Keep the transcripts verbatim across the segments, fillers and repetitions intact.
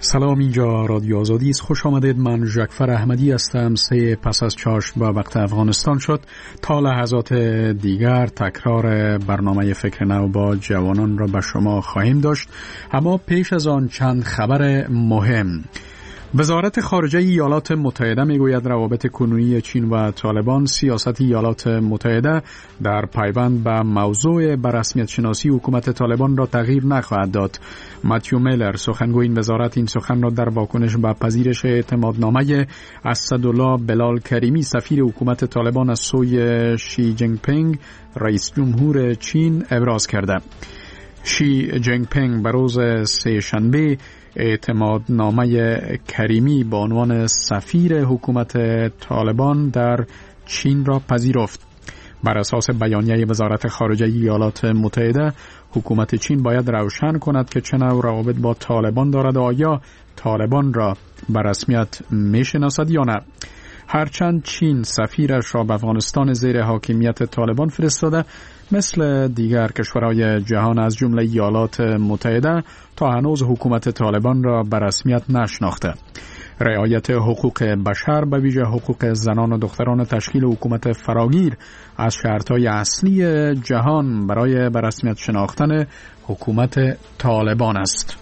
سلام، اینجا رادیو آزادی است. خوش آمدید. من ژکفر احمدی هستم. سه پس از چاشت با وقت افغانستان شد. تا لحظات دیگر تکرار برنامه فکر نو با جوانان را به شما خواهیم داشت، اما پیش از آن چند خبر مهم. وزارت خارجه ایالات متحده میگوید روابط کنونی چین و طالبان سیاست ایالات متحده در پیوند به موضوع به رسمیت شناسی حکومت طالبان را تغییر نخواهد داد. متیو میلر، سخنگوی این وزارت، این سخن را در واکنش به پذیرش اعتمادنامه اسدالله بلال کریمی سفیر حکومت طالبان از سوی شی جینگ پینگ رئیس جمهور چین ابراز کرده. شی جینگ پینگ به روز سه شنبه اعتمادنامه کریمی به عنوان سفیر حکومت طالبان در چین را پذیرفت. بر اساس بیانیه وزارت خارجه ایالات متحده، حکومت چین باید روشن کند که چه نوع روابط با طالبان دارد و آیا طالبان را به رسمیت میشناسد یا نه. هرچند چین سفیرش را به افغانستان زیر حاکمیت طالبان فرستاده، مثل دیگر کشورهای جهان از جمله ایالات متحده تا هنوز حکومت طالبان را به رسمیت نشناخته. رعایت حقوق بشر، به ویژه حقوق زنان و دختران، تشکیل حکومت فراگیر از شرطهای اصلی جهان برای به رسمیت شناختن حکومت طالبان است.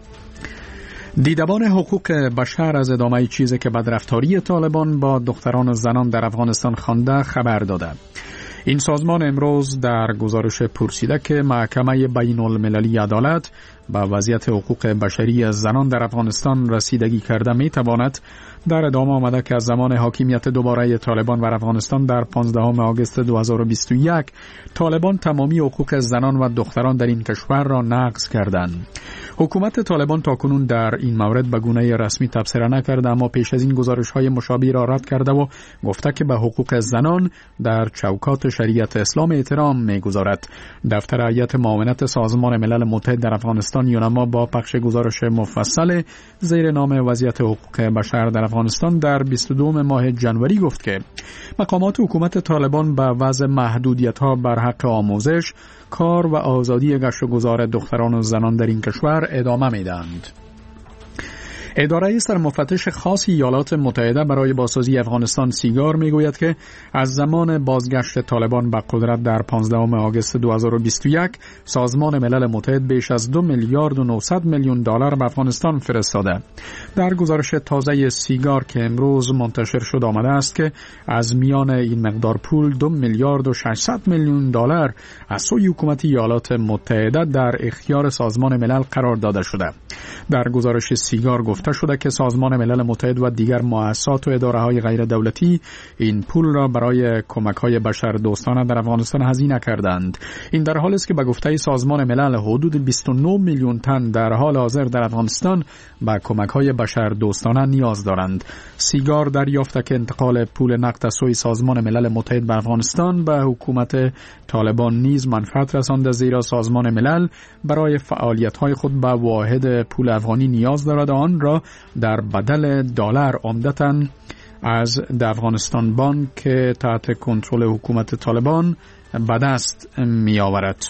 دیدبان حقوق بشر از ادامه چیزی که بدرفتاری طالبان با دختران و زنان در افغانستان خوانده خبر داده. این سازمان امروز در گزارش پرسیده که محکمه بین المللی عدالت به وضعیت حقوق بشری زنان در افغانستان رسیدگی کرده می تواند در ادامه آمده که از زمان حاکمیت دوباره طالبان بر افغانستان در پانزدهم آگوست دو هزار و بیست و یک طالبان تمامی حقوق زنان و دختران در این کشور را نقض کردند. حکومت طالبان تاکنون در این مورد به گونه رسمی تبصره نکرده، اما پیش از این گزارش‌های مشابه را رد کرده و گفته که به حقوق زنان در چوکات شریعت اسلام احترام می‌گذارد. دفتر هیئت معاونت سازمان ملل متحد در افغانستان یونما با پخش گزارش مفصل زیر نام وضعیت حقوق بشر در افغانستان در بیست و دوم ماه جنوری گفت که مقامات حکومت طالبان به وضع محدودیت‌ها بر حق آموزش، کار و آزادی گشت و گذار دختران و زنان در این کشور ادامه می‌دهند. اداره سرمفتش خاص ایالات متحده برای بازسازی افغانستان سیگار میگوید که از زمان بازگشت طالبان به قدرت در پانزدهم آگوست دو هزار و بیست و یک سازمان ملل متحد بیش از دو میلیارد و نهصد میلیون دلار به افغانستان فرستاده. در گزارش تازه سیگار که امروز منتشر شد آمده است که از میان این مقدار پول دو میلیارد و ششصد میلیون دلار از سوی حکومت ایالات متحده در اختیار سازمان ملل قرار داده شده. در گزارش سیگار گفته شده که سازمان ملل متحد و دیگر مؤسسات و اداره‌های غیر دولتی این پول را برای کمک‌های بشر دوستانه در افغانستان هزینه کردند. این در حالی است که به گفته سازمان ملل حدود بیست و نه میلیون تن در حال حاضر در افغانستان به کمک‌های بشر دوستانه نیاز دارند. سیگار دریافت که انتقال پول نقد از سوی سازمان ملل متحد به افغانستان به حکومت طالبان نیز منفعت رسانده، زیرا سازمان ملل برای فعالیت‌های خود به واحد پول افغانی نیاز دارد، آن را در بدل دلار عمدتاً از افغانستان بانک که تحت کنترل حکومت طالبان به دست می آورد.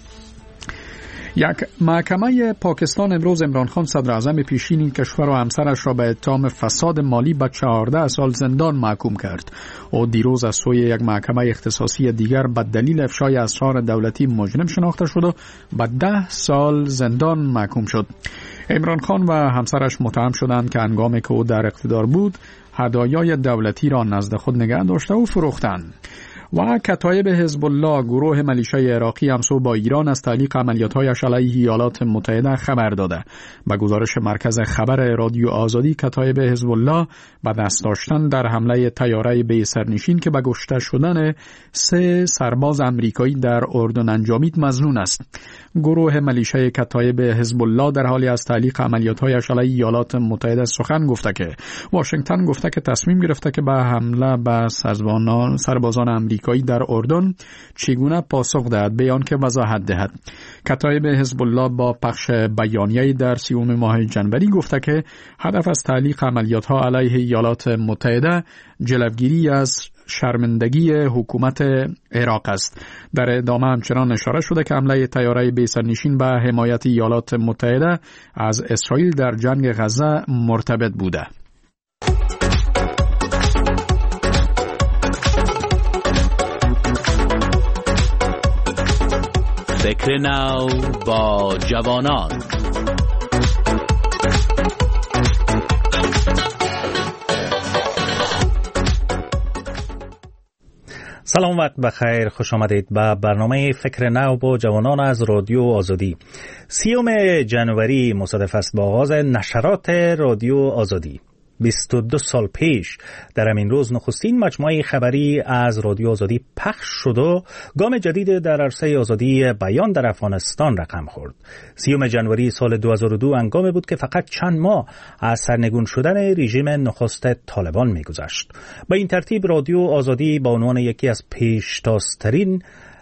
یک محکمه پاکستان امروز عمران خان صدر اعظم پیشین این کشور و همسرش را به اتهام فساد مالی به چهارده سال زندان محکوم کرد. او دیروز از سوی یک محکمه اختصاصی دیگر به دلیل افشای اسرار دولتی مجرم شناخته شد و به ده سال زندان محکوم شد. عمران خان و همسرش متهم شدند که هنگامی که او در اقتدار بود هدایای دولتی را نزد خود نگه داشته و فروختند. و کتایب حزب الله، گروه ملیشای عراقی، همسو با ایران از تعلیق عملیات‌هایش علیه ایالات متحده خبر داده. به گزارش مرکز خبر رادیو آزادی، کتایب حزب الله به دست داشتن در حمله طیاره بی سرنشین که به کشته شدن سه سرباز آمریکایی در اردن انجامید مظنون است. گروه ملیشای کتایب حزب الله در حالی از تعلیق عملیات‌هایش علیه ایالات متحده سخن گفته که واشنگتن گفته که تصمیم گرفته که به حمله به سربازان سربازان آمریکایی در اردن چگونه پاسخ دهد، بیان که وضاحت دهد. کتایب حزب الله با پخش بیانیه‌ای در سیوم ماه جنوری گفته که هدف از تعلیق عملیات‌ها علیه ایالات متحده جلوگیری از شرمندگی حکومت عراق است. در ادامه همچنان اشاره شده که حمله طیاره بی سرنشین به حمایت ایالات متحده از اسرائیل در جنگ غزه مرتبط بوده. فکر نو با جوانان. سلام، وقت بخیر، خوش آمدید به برنامه فکر نو با جوانان از رادیو آزادی. سیوم جنوری مصادف است با آغاز نشرات رادیو آزادی. بیست و دو سال پیش در همین روز نخستین مجموعه خبری از رادیو آزادی پخش شد و گام جدید در عرصه آزادی بیان در افغانستان رقم خورد. سیوم جنوری سال دو هزار و دو هنگامی بود که فقط چند ماه از سرنگون شدن رژیم نخست طالبان می‌گذشت. به این ترتیب رادیو آزادی با عنوان یکی از پیشتازترین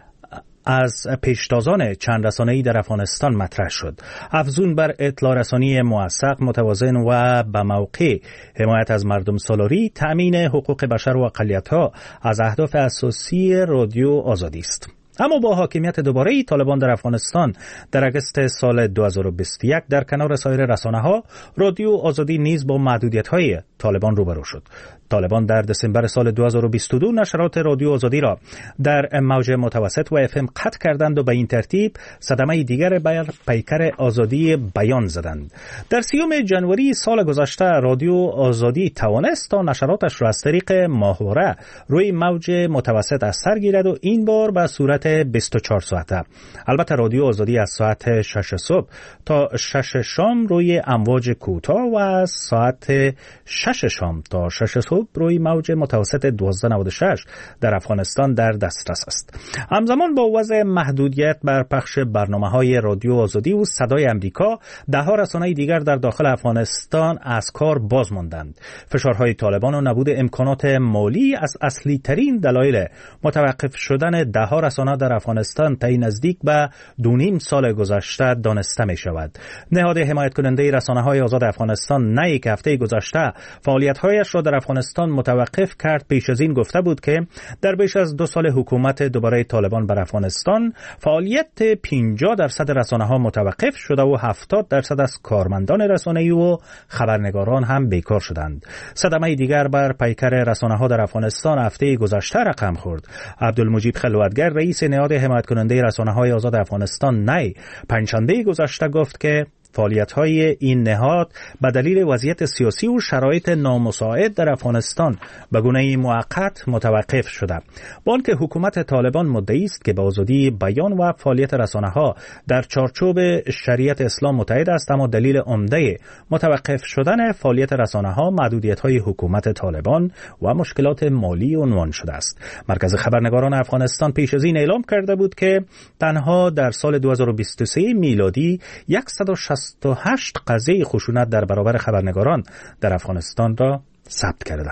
از پیشتازان چند رسانه‌ای در افغانستان مطرح شد. افزون بر اطلاع رسانی موثق، متوازن و به موقع، حمایت از مردم سالاری، تأمین حقوق بشر و اقلیت‌ها از اهداف اساسی رادیو آزادی است. اما با حاکمیت دوباره طالبان در افغانستان در اگست سال دو هزار و بیست و یک در کنار سایر رسانه‌ها، رادیو آزادی نیز با محدودیت‌های طالبان روبرو شد. طالبان در دسامبر سال دو هزار و بیست و دو نشرات رادیو آزادی را در موج متوسط و اف ام قطع کردند و به این ترتیب صدمه دیگر بر پیکر آزادی بیان زدند. در سیوم جنوری سال گذشته رادیو آزادی توانست تا نشراتش را از طریق ماهواره روی موج متوسط از سر گیرد و این بار به صورت بیست و چهار ساعته. البته رادیو آزادی از ساعت شش صبح تا شش شام روی امواج کوتاه و از ساعت شش شام تا شش صبح روی موج متوسط دویست و نود و شش در افغانستان در دسترس است. همزمان با وضع محدودیت بر پخش برنامه‌های رادیو آزادی و صدای امریکا، ده‌ها رسانه دیگر در داخل افغانستان از کار باز ماندند. فشارهای طالبان و نبود امکانات مالی از اصلی ترین دلایل متوقف شدن ده‌ها رسانه در افغانستان طی نزدیک به دو نیم سال گذشته دانسته می شود. نهاد حمایت کننده رسانه‌های آزاد افغانستان نه یک هفته گذشته فعالیت‌هایش را در افغانستان متوقف کرد. پیش از این گفته بود که در بیش از دو سال حکومت دوباره طالبان بر افغانستان فعالیت پنجاه درصد رسانه‌ها متوقف شده و هفتاد درصد از کارمندان رسانه‌ای و خبرنگاران هم بیکار شدند. صدمه دیگر بر پیکر رسانه‌ها در افغانستان هفته گذشته رقم خورد. عبدالمجید خلوتگر رئیس نهاد حمایت کننده رسانه‌های آزاد افغانستان نی پنجشنبه گذشته گفت که فعالیت‌های این نهاد به دلیل وضعیت سیاسی و شرایط نامساعد در افغانستان به گونه‌ای موقت متوقف شده. با آنکه حکومت طالبان مدعی است که به آزادی بیان و فعالیت رسانه‌ها در چارچوب شریعت اسلام متحد است، اما دلیل عمده متوقف شدن فعالیت رسانه‌ها محدودیت‌های حکومت طالبان و مشکلات مالی عنوان شده است. مرکز خبرنگاران افغانستان پیش از این اعلام کرده بود که تنها در سال دو هزار و بیست و سه میلادی صد و شصت و هشت قضیه خشونت در برابر خبرنگاران در افغانستان را ثبت کرده.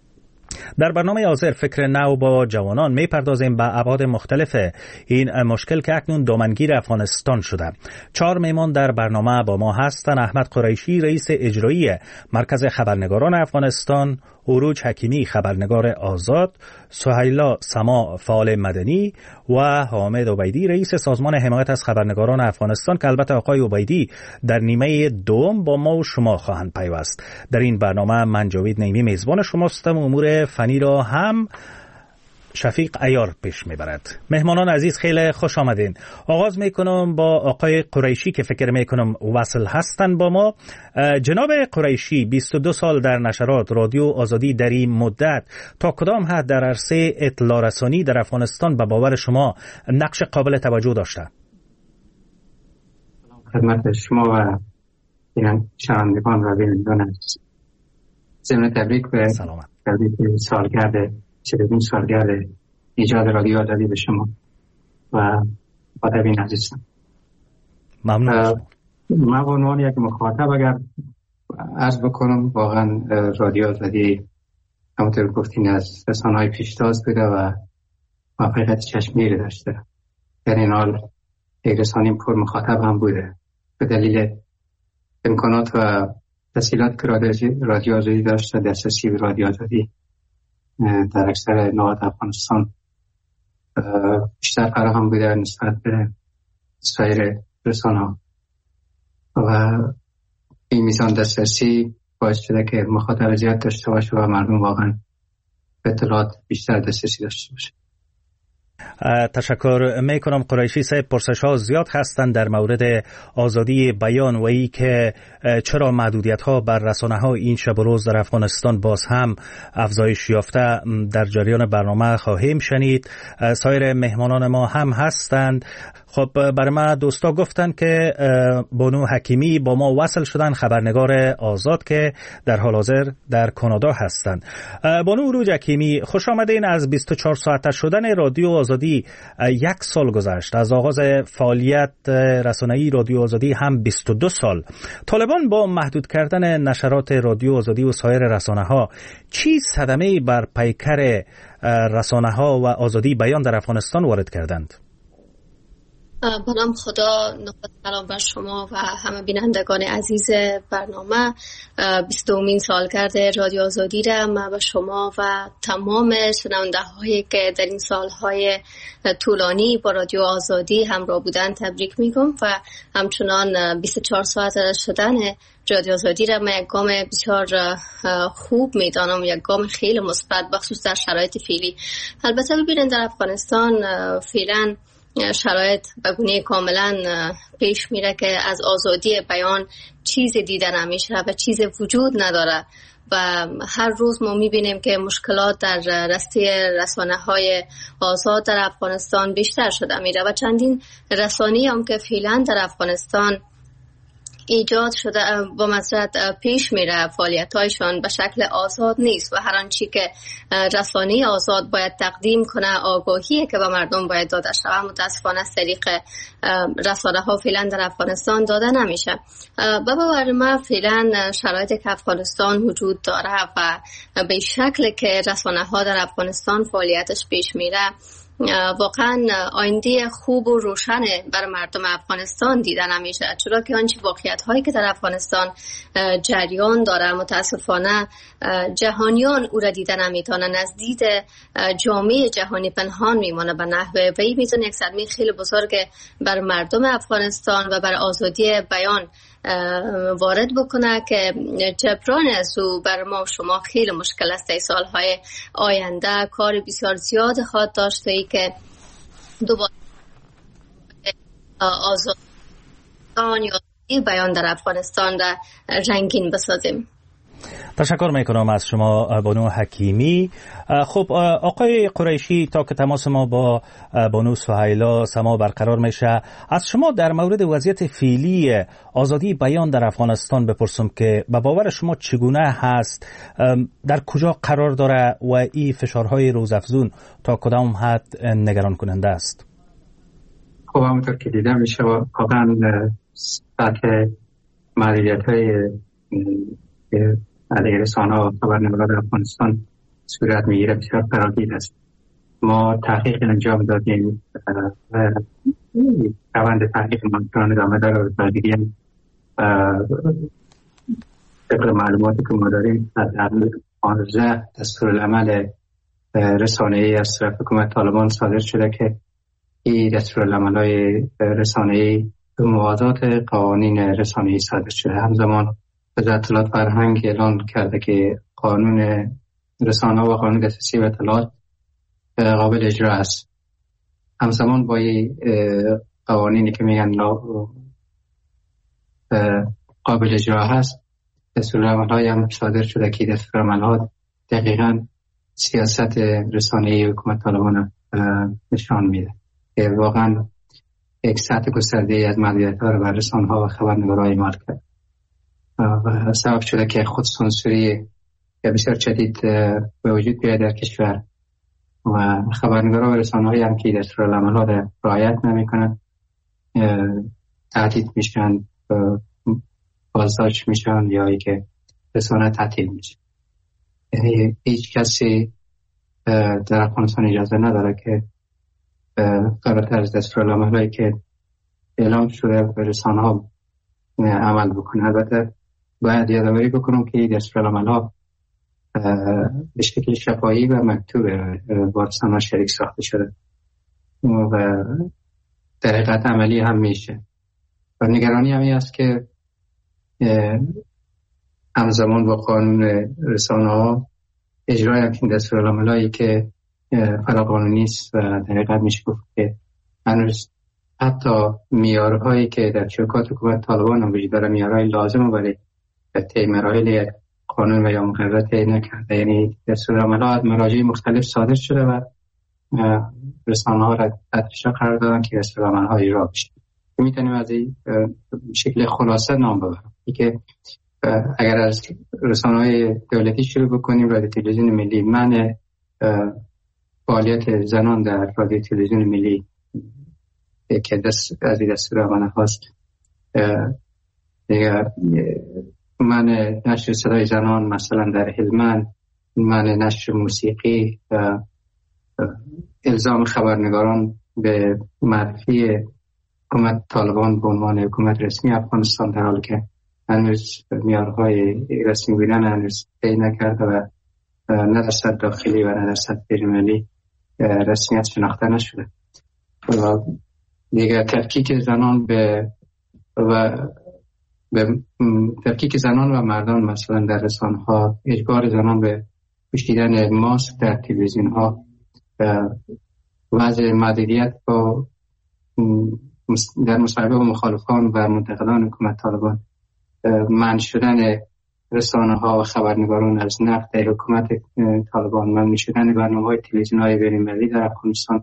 در برنامه حاضر فکر نو با جوانان میپردازیم به ابعاد مختلف این مشکل که اکنون دامنگیر افغانستان شده. چهار میمان در برنامه با ما هستند: احمد قریشی رئیس اجرایی مرکز خبرنگاران افغانستان، عروج حکیمی خبرنگار آزاد، سهیلا سما فعال مدنی و حامد عبیدی رئیس سازمان حمایت از خبرنگاران افغانستان که البته آقای عبیدی در نیمه دوم با ما و شما خواهند پیوست. در این برنامه من جاوید نیمی میزبان شماستم. امور فنی را هم شفیق عیار پیش میبرد. مهمانان عزیز خیلی خوش آمدین. آغاز میکنم با آقای قریشی که فکر میکنم وصل هستن با ما. جناب قریشی، بیست و دو سال در نشرات رادیو آزادی در این مدت تا کدام حد در عرصه اطلاع رسانی در افغانستان به باور شما نقش قابل توجه داشته؟ خدمت شما و شنوندگان و بینندگان ضمن تبریک به سلامت تبریک سالگرد چهلمین سالگرد ایجاد رادیو آزادی به شما و مخاطبین عزیزم. ممنون. من به عنوان یک مخاطب اگر عرض بکنم، واقعا رادیو آزادی همونطور گفتین از رسانه‌های پیشتاز بوده و موفقیت چشمگیری داشته. در این حال یک رسانه پر مخاطب هم بوده به دلیل امکانات و تسهیلات که رادیو آزادی داشته. دسترسی به رادیو آزادی در اکثر نقاط افغانستان بیشتر فراهم بوده نسبت به سایر رسانه‌ها و این میزان دسترسی باعث شده که مخاطب زیاد داشته باشه و مردم واقعا به اطلاعات بیشتر دسترسی داشته باشه. تشکر میکنم قریشی صاحب. پرسش ها زیاد هستند در مورد آزادی بیان و ای که چرا محدودیت ها بر رسانه ها این شب و روز در افغانستان باز هم افزایش یافته. در جریان برنامه خواهیم شنید. سایر مهمانان ما هم هستند. خب برای ما دوستا گفتن که بانو حکیمی با ما وصل شدن، خبرنگار آزاد که در حال حاضر در کانادا هستند. بانو عروج حکیمی، خوش آمدین. از بیست و چهار ساعته شدن رادیو آزادی یک سال گذشت. از آغاز فعالیت رسانه‌ای رادیو آزادی هم بیست و دو سال. طالبان با محدود کردن نشرات رادیو آزادی و سایر رسانه‌ها چی صدمه‌ای بر پیکر رسانه‌ها و آزادی بیان در افغانستان وارد کردند؟ با نام خدا، نخست سلام بر شما و همه بینندگان عزیز برنامه. بیست و دومین سالگرد رادیو آزادی را من به شما و تمام شنونده هایی که در این سالهای طولانی با رادیو آزادی همراه بودن تبریک میگم و همچنان بیست و چهار ساعت شدن رادیو آزادی را من یک گام بسیار خوب میدانم، یک گام خیلی مثبت بخصوص در شرایط فعلی. البته ببینید در افغانستان فعلا شرایط به گونه کاملا پیش میره که از آزادی بیان چیزی دیده نمیشه و چیزی وجود نداره و هر روز ما میبینیم که مشکلات در راسته رسانه های آزاد در افغانستان بیشتر شده میره و چندین رسانه‌ای هم که فعلا در افغانستان ایجاد شده با مسرت پیش میره فعالیت‌هایشان به شکل آزاد نیست و هر آنچه که رسانه آزاد باید تقدیم کنه، آگاهی که به مردم باید داده شود، متاسفانه از طریق رسانه‌ها فعلا در افغانستان داده نمیشه. به باور من فعلا شرایطی که افغانستان وجود داره و به شکل که رسانه‌ها در افغانستان فعالیتش پیش میره واقعا آینده خوب و روشن بر مردم افغانستان دیده نمیشه، چرا که آنچه واقعیت هایی که در افغانستان جریان داره متاسفانه جهانیان او را دیده نمیتونن، از دید جامعه جهانی پنهان میمانه به نحوه و این میتونه یک صدمه خیلی بزرگ بر مردم افغانستان و بر آزادی بیان وارد بکنه که جبران از او بر ما و شما خیلی مشکل است. در سالهای آینده کار بسیار زیاد خواهد داشته ای که دوباره آزادی یا بیان در افغانستان را رنگین بسازیم. تشکر میکنم از شما بانو حکیمی. خب آقای قریشی، تا که تماس ما با بانو سهیلا سما برقرار میشه، از شما در مورد وضعیت فعلی آزادی بیان در افغانستان بپرسم که به باور شما چگونه هست، در کجا قرار داره و این فشارهای روزافزون تا کدام حد نگران کننده است؟ خب همونطور که دیدم میشه واقعا سطح محدودیت‌های علیه رسانه‌ها و خبرنگاران در افغانستان صورت میگیره بسیار فراگیر است. ما تحقیق انجام دادیم و روند تحقیق منطقان ادامه داره و تحقیقی طبق معلوماتی که ما داریم از پانزده دستورالعمل رسانه‌ای از طرف حکومت طالبان صادر شده که این دستورالعمل‌های رسانه‌ای به موازات قوانین رسانه‌ای صادر شده. همزمان وزارت اطلاعات فرهنگ اعلان کرده که قانون رسانه‌ها و قانون دسترسی به اطلاعات قابل اجرا است. همزمان با قوانینی که میگن قابل اجرا هست، دستورالعمل‌های هم صادر شده که دستورالعمل‌ها دقیقاً سیاست رسانه‌ای حکومت طالبان نشان میده که واقعاً یک سطح گسترده‌ای از محدودیت‌ها رو بر رسانه‌ها و خبرنگاران اعمال کرد و سبب شده که خود سانسوری بسیار شدید به وجود بیاید در کشور و خبرنگاران و رسانه‌هایی هم که دستورالعمل‌ها را رعایت نمی‌کنند تهدید میشن، بازداشت میشن یا ای که رسانه تعطیل میشه. یعنی هیچ کسی در افغانستان اجازه نداره که فراتر از دستورالعمل‌هایی که اعلام شده به رسانه‌ها عمل بکنه. البته باید یادآوری بکنم که دستورالعمل‌ها به شکل شفاهی و مکتوب با رسانه‌ها شریک ساخته شده و در حقیقت عملی هم میشه. و نگرانی همی است که همزمان با قانون رسانه‌ها اجرای همچین دستورالعمل‌هایی که فراقانونی است و در حقیقت میشه گفت که هنوز حتی معیارهایی که در چوکات حکومت طالبان هم وجود داره، معیارهای لازم برای طی مراحل یک قانون و یا مقررات طی نکرده. یعنی دستورالعمل‌ها از مراجع مختلف صادر شده و رسانه‌ها را تحت فشار قرار دادن که دستورالعمل‌ها اجرا بشه. میتونیم از این شکل خلاصه نام ببرم که اگر از رسانه‌های دولتی شروع بکنیم، رادیو تلویزیون ملی، من فعالیت زنان در رادیو تلویزیون ملی که دست از این دستورالعمل هاست، دیگه من نشر صدای زنان مثلا در هلمند، من نشر موسیقی، الزام خبرنگاران به معرفی حکومت طالبان به عنوان حکومت رسمی افغانستان در حالی که هنوز معیارهای رسمی بودن هنوز طی نکرده و نه در سطح داخلی و نه در سطح بین‌المللی رسمیت شناخته نشده. و دیگه تفکیک زنان به و به تفکیک زنان و مردان مثلا در رسانه‌ها، اجبار زنان به پوشیدن ماسک در تلویزیون‌ها، وضع محدودیت با در مصاحبه با مخالفان و منتقدان حکومت طالبان، منع شدن رسانه‌ها و خبرنگاران از نقد حکومت طالبان، منع شدن برنامه‌های تلویزیون‌های بین‌المللی در افغانستان،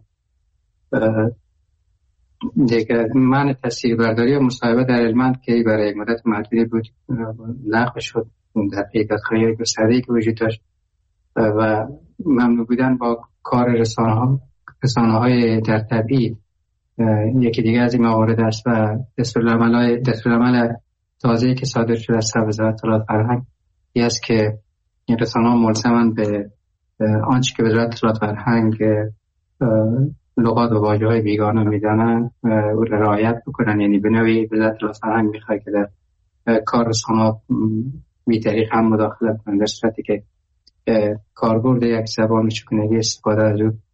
دیگه من تصویربرداری و مصاحبه در هلمند که برای مدت محدودی بود لغو شد در پیگاه گسترده‌ای که وجود داشت و ممنوع بودن با کار رسانه‌ها رسانه‌های در تبعید یکی دیگه از این موارد است. و دستورالعمل دستورالعمل تازه‌ای که صادر شده از وزارت اطلاعات فرهنگ این است که این رسانه‌ها ملزماً به آنچه که وزارت اطلاعات فرهنگ لغات و واژه‌های بیگانه میدانن او را رعایت بکنن. یعنی به نوعی وزارت اطلاعات فرهنگ میخواد که در کار رسانه‌ها بی‌طریق هم مداخله کنند، در صورتی که کاربرد یک زبان چگونگی استفاده از او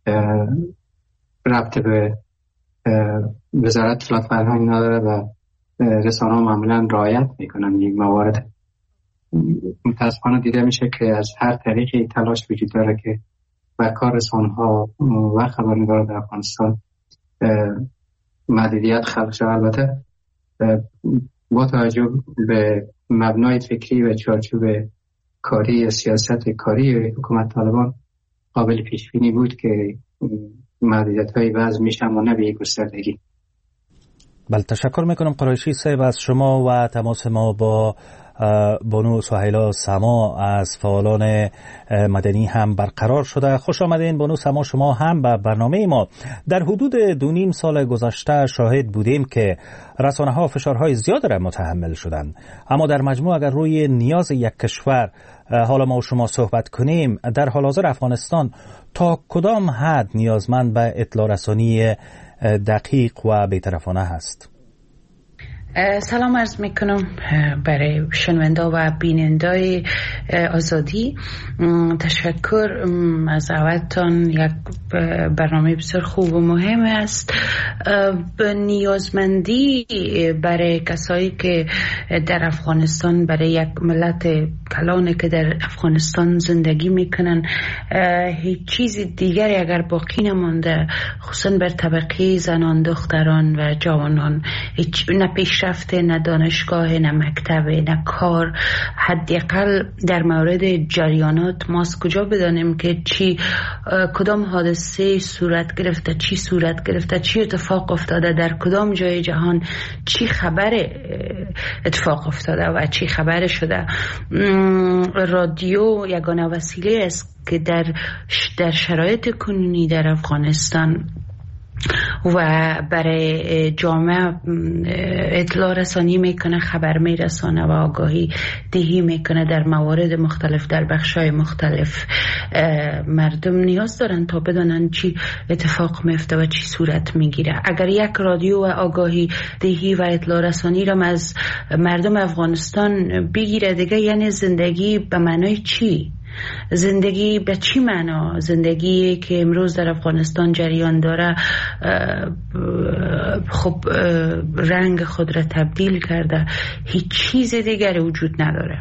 ربط به وزارت اطلاعات فرهنگ نداره و رسانه‌ها معمولاً رعایت میکنن این موارد. متاسفانه دیده میشه که از هر طریقی تلاش وجود داره که بر کار رسانه‌ها و خبرنگاران در افغانستان محدودیت خلق شود. البته با توجه به مبنای فکری و چارچوب کاری یا سیاست کاری حکومت طالبان قابل پیش بینی بود که محدودیت‌های وضع میشن و نه به یک گستردگی. بله، تشکر میکنم قریشی صاحب از شما و تماس ما با بانو سهیلا سما از فعالان مدنی هم برقرار شده. خوش آمدین بانو سما شما هم به برنامه ما. در حدود دو نیم سال گذشته شاهد بودیم که رسانه‌ها فشارهای زیاد را متحمل شدند، اما در مجموع اگر روی نیاز یک کشور حالا ما و شما صحبت کنیم، در حال حاضر افغانستان تا کدام حد نیازمند به اطلاع رسانی دقیق و بی‌طرفانه هست؟ سلام عرض میکنم برای شنونده و بیننده آزادی. تشکر از دعوتتان. یک برنامه بسیار خوب و مهم است. به نیازمندی برای کسایی که در افغانستان، برای یک ملت کلانی که در افغانستان زندگی میکنن، هیچ چیز دیگری اگر باقی نمانده، خصوصا بر طبقه زنان، دختران و جوانان، هیچ نه پیشرفته، نه دانشگاه، نه مکتب، نه کار. حداقل در مورد جریانات ما از کجا بدانیم که چی کدام حادثه صورت گرفته، چی صورت گرفته، چی اتفاق افتاده، در کدام جای جهان چی خبر اتفاق افتاده و چی خبر شده. رادیو یگانه وسیله است که در در شرایط کنونی در افغانستان و برای جامعه اطلاع رسانی میکنه، خبر میرسانه و آگاهی دهی میکنه در موارد مختلف، در بخشای مختلف. مردم نیاز دارن تا بدانن چی اتفاق میفته و چی صورت میگیره. اگر یک رادیو و آگاهی دهی و اطلاع رسانی را از مردم افغانستان بگیره، دیگه یعنی زندگی به معنای چی؟ زندگی به چی معنا؟ زندگی که امروز در افغانستان جریان داره خب رنگ خود را تبدیل کرده، هیچ چیز دیگری وجود نداره.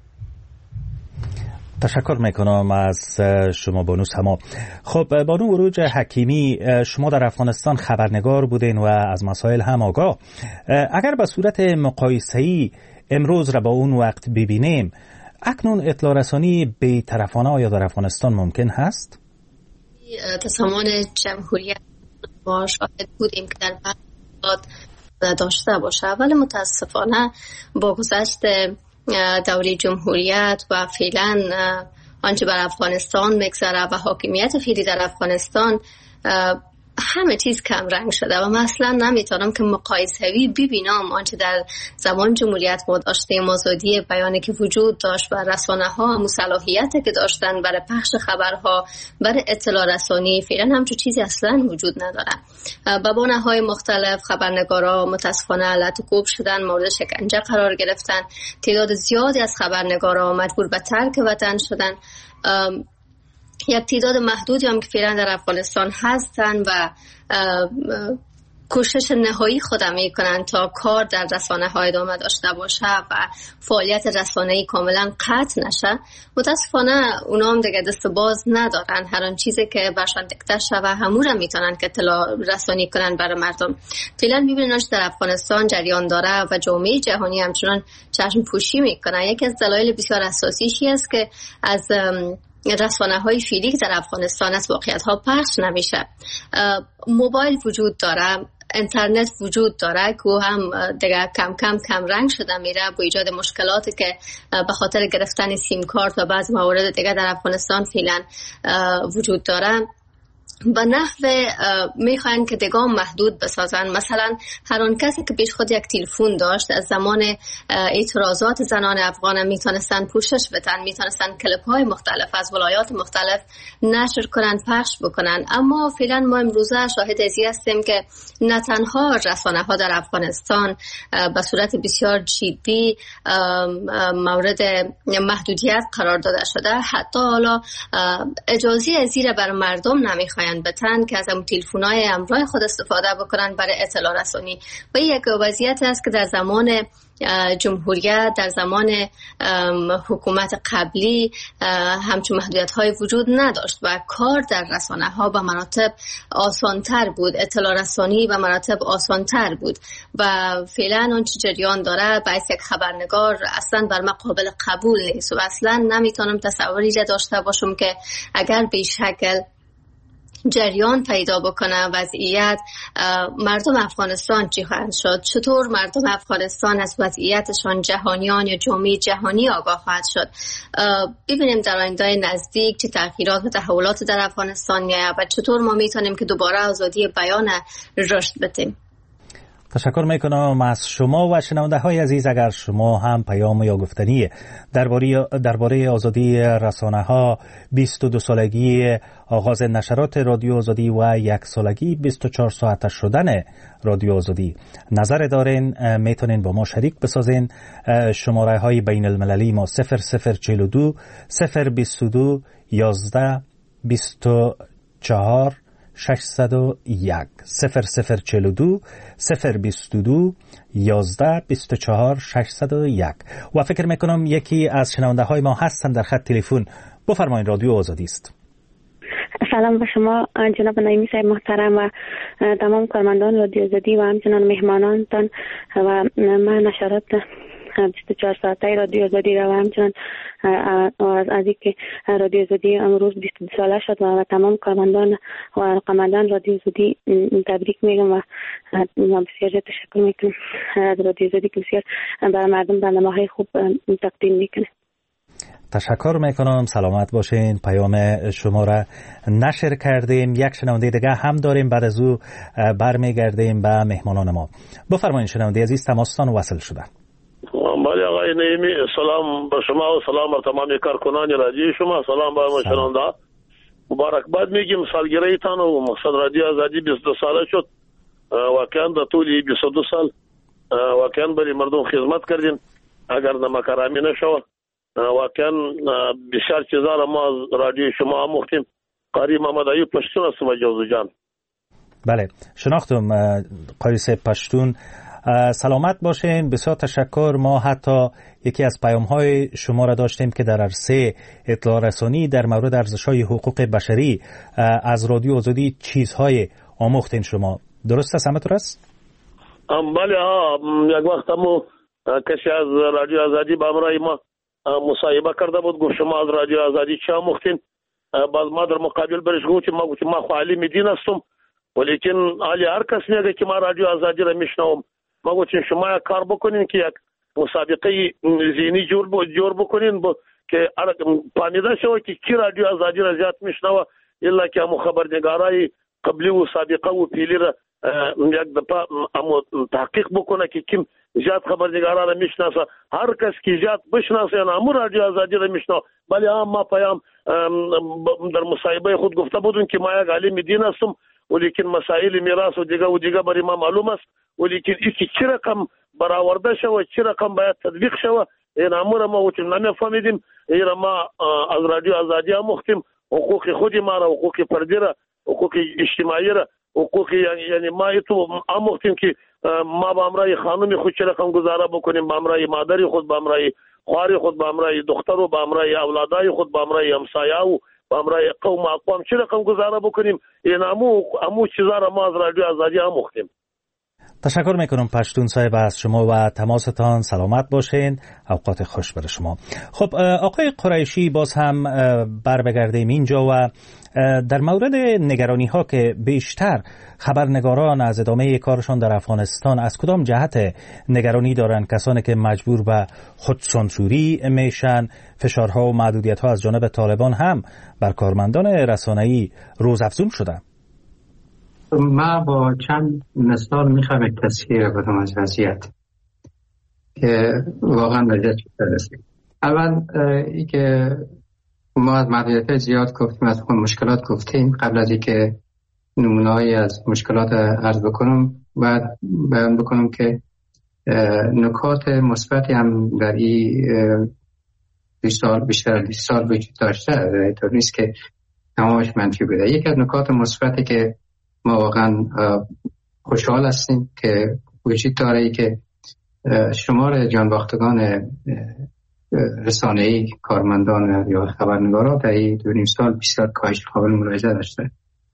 تشکر میکنم از شما بانو سما. خب بانو عروج حکیمی، شما در افغانستان خبرنگار بودین و از مسائل هم آگاه. اگر به صورت مقایسه‌ای امروز را با اون وقت ببینیم، اکنون اطلاع رسانی بی‌طرفانه آیا در افغانستان ممکن هست؟ تا زمان جمهوریت ما شاهد بودیم که در بعض داشته باشه، ولی متاسفانه با گذشت دوره جمهوریت و فعلا آنچه بر افغانستان میگذره و حاکمیت فعلی در افغانستان، همه چیز کم رنگ شده و مثلا نمیتونم که مقایسه‌ای ببینم آنچه در زمان جمهوریت ما داشتیم، آزادی بیانی که وجود داشت و رسانه ها هم صلاحیتی که داشتن برای پخش خبرها، برای اطلاع رسانی، فعلا همچون چیزی اصلا وجود نداره. با بناهای مختلف خبرنگارا متاسفانه لطکوب شدن، مورد شکنجه قرار گرفتن، تعداد زیادی از خبرنگارا مجبور به ترک وطن شدن. یک تعداد محدودی هم که فعلا در افغانستان هستن و کوشش نهایی خودم میکنن تا کار در رسانه های ادامه داشته باشه و فعالیت رسانه‌ای کاملا قطع نشه. متاسفانه اونا هم دیگه دست باز ندارن، هر آن چیزی که برشان دکته شوه همون را میتونن که اطلاع رسانی کنن برای مردم. فعلا میبینن در افغانستان جریان داره و جامعه جهانی همچنان چشم پوشی میکنن. یکی از دلایل بسیار اساسیشی است که از رسانه های فعلی که در افغانستان از واقعیت ها پخش نمیشه. موبایل وجود داره، اینترنت وجود داره که هم دیگه کم کم کم رنگ شده میره با ایجاد مشکلاتی که به خاطر گرفتن سیم کارت و بعض موارد دیگه در افغانستان فعلا وجود داره. به نحوه میخواین که دیگه محدود بسازن. مثلا هر آن کسی که پیش خود یک تلفن داشت از زمان اعتراضات زنان افغان میتونستن پوشش بدن، میتونستن کلیپ های مختلف از ولایات مختلف نشر کنن، پخش بکنن. اما فعلا ما امروزه شاهد ازی هستیم که نه تنها رسانه ها در افغانستان به صورت بسیار جدی مورد محدودیت قرار داده شده، حتی حالا اجازه ازی را بر مردم نمیخواین بتن که از هم تلفن‌های همراه خود استفاده بکنن برای اطلاع رسانی. و یک وضعیت است که در زمان جمهوریت، در زمان حکومت قبلی همچون محدودیت‌های وجود نداشت و کار در رسانه‌ها به مراتب آسان‌تر بود، اطلاع رسانی به مراتب آسان‌تر بود و فعلا اون چه جریان داره باعث یک خبرنگار اصلا بر من قابل قبول نیست و اصلا نمیتونم تصوری داشته باشم که اگر به شکل جریان پیدا بکنه وضعیت، مردم افغانستان چی خواهند شد؟ چطور مردم افغانستان از وضعیتشان جهانیان یا جامعه جهانی آگاه خواهد شد؟ ببینیم در آینده نزدیک چه تغییرات و تحولات در افغانستان میاد و چطور ما میتونیم که دوباره آزادی بیان رشد بدیم. تشکر میکنم از شما و شنونده های عزیز. اگر شما هم پیام یا گفتنی درباره درباره آزادی رسانه ها، بیست و دو سالگی آغاز نشرات رادیو آزادی و یک سالگی بیست و چهار ساعته شدن رادیو آزادی نظر دارین، میتونین با ما شریک بسازین. شماره های بین المللی ما صفر صفر چهل و دو صفر بیست و دو یازده بیست و چهار ششصد و یک صفر صفر چهل و دو صفر بیست و دو یازده بیست و چهار ششصد و یک. و فکر میکنم یکی از شنونده های ما هستن در خط تلفن. بفرمایید، رادیو آزادی است. سلام به شما جناب نایمی صاحب محترم و تمام کارمندان رادیو آزادی و همچنان مهمانانتان و من نشرات بیست و چهار ساعته رادیو آزادی را و همچنان از از اینکه رادیو آزادی امروز بیست و دو ساله شد و تمام کارمندان و رقمندان رادیو آزادی تبریک میگم و بسیار تشکر میکنم از رادیو آزادی که بسیار برای مردم برنامه‌های خوب تقدیم میکنه. تشکر میکنم، سلامت باشین. پیام شما را نشر کردیم. یک شنونده دیگه هم داریم، بعد از او برمیگردیم به مهمانان ما. بفرمایید شنونده عزیز، تماستان وصل شده. بله آقای نعیمی، سلام به شما و سلام بر تمام کارکنان رادیو شما، سلام به شنونده. مبارکباد میگیم سالگرد تان و مقصد رادیو آزادی بیست و دو ساله شد. واقعا در طول بیست و دو سال واقعا برای مردم خدمت کردیم. اگر نمکرامی نشود واقعا بسیار چیزا را ما از رادیو شما آموختیم. قاری محمد ایوب پشتون هستم از جوزو جان. بله شناختم قاری صاحب پشتون. سلامت باشین. بسیار تشکر. ما حتی یکی از پیام های شما را داشتیم که در عرصه اطلاع رسانی در مورد ارزش های حقوق بشری از رادیو آزادی چیزهای آموختین شما. درست است؟ همه طور است؟ بله ها، یک وقت همو کسی از رادیو آزادی با امرای ما مصاحبه کرده بود، گفت شما از رادیو آزادی چه آموختین؟ باز ما در مقابل برش گفتیم ما گفتیم ما خو عالم دین هستم، ولیکن حالی هر کس میگه که ما رادیو آزادی را میشنوم. ما گفتیم شما یک کار بکنین که یک مسابقه ذهنی جور جور بکنین با که فهمیده شود که کی رادیو آزادی را زیاد میشنوه، الا که همو خبرنگارای قبلی و سابقه و پیلی را یک دفعه همو تحقیق بکنه که کیم زیاد خبرنگارا را میشناسه. هر کس که زیاد بشناسه یعنی همو رادیو آزادی را میشنوه. ولی هم ما پیام در مصاحبه خود گفته بودیم که ما یک عالم دین هستم، ولیکن مسائل میراث و دیگه و دیگه برای ما معلوم است، ولیکن اینکه چه رقم برآورده شوه چه رقم باید تطبیق شوه این امور ما وچم نمیفهمیدیم. این ما از رادیو آزادی آموختیم، حقوق خودی ما را، حقوق فردی را، حقوق اجتماعی را، حقوق یعنی یعنی ما تو آموختیم که ما با امرای خانم خود چه رقم گزاره بکنیم، با امرای مادری خود، با امرای خواری خود، با امرای دختر و با امرای اولادای خود، با امرای همسایه و با امرای قوم اقوام چه رقم گزاره بکنیم. این امو امو چیزا را ما از رادیو آزادی آموختیم. تشکر میکنم پشتون صاحب از شما و تماستان. سلامت باشین. اوقات خوش برای شما. خب آقای قریشی باز هم بر بگردیم اینجا و در مورد نگرانی ها که بیشتر خبرنگاران از ادامه کارشان در افغانستان از کدام جهت نگرانی دارند؟ کسانی که مجبور به خودسانسوری میشن، فشارها و محدودیت ها از جانب طالبان هم بر کارمندان رسانه‌ای روزافزون شده. ما با چند مثال میخوام یک تصویر بدم از وضعیت که واقعا وضعیت چطور است. اول ای که ما از محدودیت زیاد گفتیم، از مشکلات گفتیم. قبل از اینکه نمونه‌ای از مشکلات عرض بکنم باید بیان بکنم که نکات مثبتی هم در این بیست سال بیشتر از بیست سال وجود داشته، اینطور نیست که تمامش منفی بوده. یکی از نکات مثبتی که ما واقعا خوشحال هستیم که وجود داره ای که شمار جانباختگان رسانه‌ای، کارمندان یا خبرنگاران در این دو نیم سال بسیار کاهش قابل ملاحظه داشته.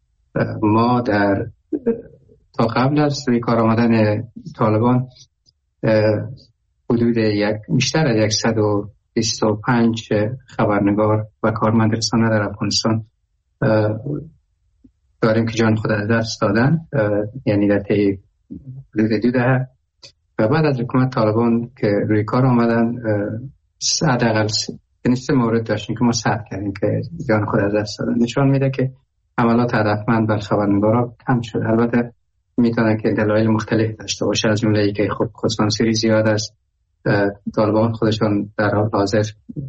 ما در تا قبل از روی کار آمدن طالبان حدود یک بیشتر از صد و بیست و پنج خبرنگار و کارمند رسانه در افغانستان داریم که جان خود از دست دادن، یعنی در طی حدود دو دهه. و بعد از حکومت طالبان که روی کار آمدن حداقل سه مورد داشتیم که ما ثبت کردیم که جان خود از دست دادن. نشان میده که حملات هدفمند بر خبرنگارا کم شده. البته میتونه که دلایل مختلف داشته باشه، از جمله ای که خود خودسانسوری زیاد است. طالبان خودشون در حال حاضر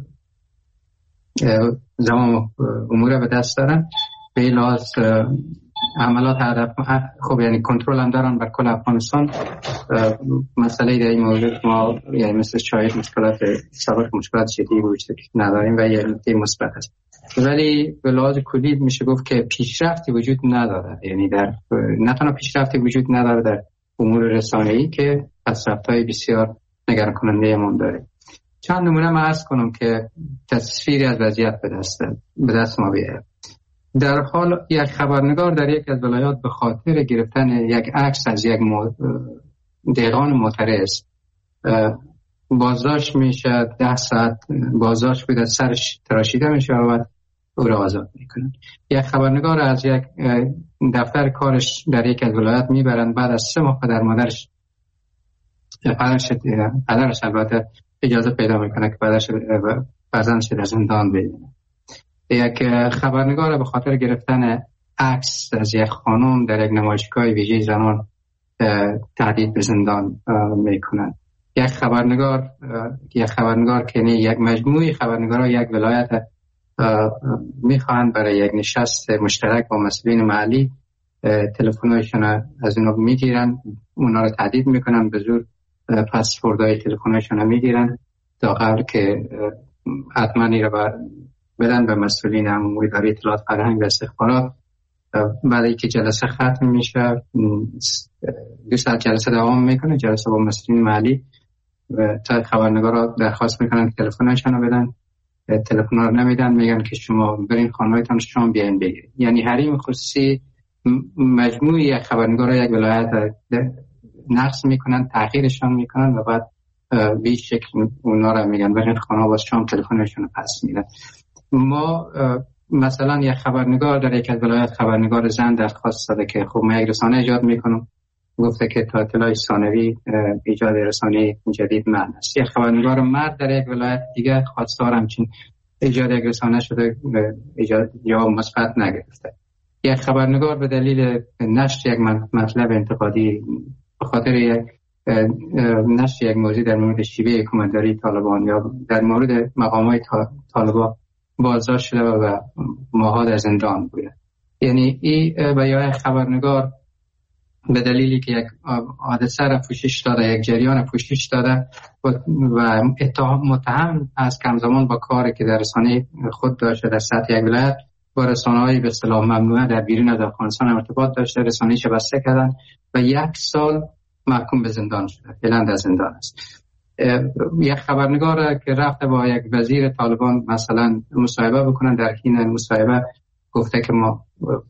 زمان امور به دست دارن، به لحاظ عملات هدف خب یعنی کنترل هم دارن بر کل افغانستان. مسئله در این مورد ما یعنی مثل شاید مشکلات سابق مشکلات جدی وجود نداریم و یه نکته مثبت است. ولی به لحاظ کلی میشه گفت که پیشرفتی وجود نداره، یعنی در نه تنها پیشرفتی وجود نداره در امور رسانه‌ای که پس‌رفت‌های بسیار نگران کننده ما داره. چند نمونه ما عرض کنم که تصویری از وضعیت به دست به دست ما بیاره. در حال یک خبرنگار در یک از ولایات به خاطر گرفتن یک عکس از یک دهقان معترض بازداشت میشه، ده ساعت بازداشت بوده، سرش تراشیده میشه و او را آزاد میکنن. یک خبرنگار از یک دفتر کارش در یک از ولایات میبرن، بعد از سه ماه پدر مادرش پدرش پدرش البته اجازه پیدا میکنه که پدرش فرزندش در زندان ببینه. یک خبرنگار به خاطر گرفتن عکس از یک خانم در یک نمایشگاه ویژه زنان تهدید به زندان میکنند. یک خبرنگار یک خبرنگار که نه یک مجموعه خبرنگارا یک ولایت میخوان برای یک نشست مشترک با مسئولین محلی تلفن‌هایشون از اونا میگیرن، اونا رو تهدید میکنن، به زور پاسپورت‌های تلفن‌هایشون میگیرن تا قبل که حتما را بدن به مسئولین عمومی اداره اطلاعات فرهنگ و استخبارات. بعد اینکه جلسه ختم میشه دو ساعت جلسه دوام میکنه، جلسه با مسئولین محلی و تا خبرنگارا درخواست میکنن که تلفنشون رو بدن، تلفن رو نمیدن، میگن که شما برین خانه‌هایتان شما بیاین بگیرید. یعنی حریم خصوصی مجموعی خبرنگارا یک ولایت نقص میکنن، تغییرشان میکنن و بعد به این شکل اونا رو میگن برین خانه باز شما تلفنشون رو پس میدن. ما مثلا یک خبرنگار در یک از ولایت خبرنگار زن درخواست داده که خب من یک رسانه ایجاد میکنم، گفته که تا اطلاع ثانوی ایجاد رسانه جدید من است. یک خبرنگار مرد در یک ولایت دیگه خواستار همچین ایجاد یک رسانه شده، ایجاد جواب مثبت نگرفته. یک خبرنگار به دلیل نشر یک مطلب انتقادی به خاطر یک نشر یک موضوع در مورد شیوه حکومتداری طالبان یا در مورد مقامات طالبان بازداشت شده و ماها در زندان بوده. یعنی این و یا خبرنگار به دلیلی که یک حادثه را پوشش داده، یک جریان پوشش داده و اتهام متهم از همزمان با کاری که در رسانه خود داشته در سطح یک ولایت با رسانه‌های به اصطلاح ممنوعه در بیرون از افغانستان ارتباط داشته، رسانه‌اش بسته کردن و یک سال محکوم به زندان شده، فعلا در زندان است. یک خبرنگار که رفته با یک وزیر طالبان مثلا مصاحبه بکنن، در حین مصاحبه گفته که ما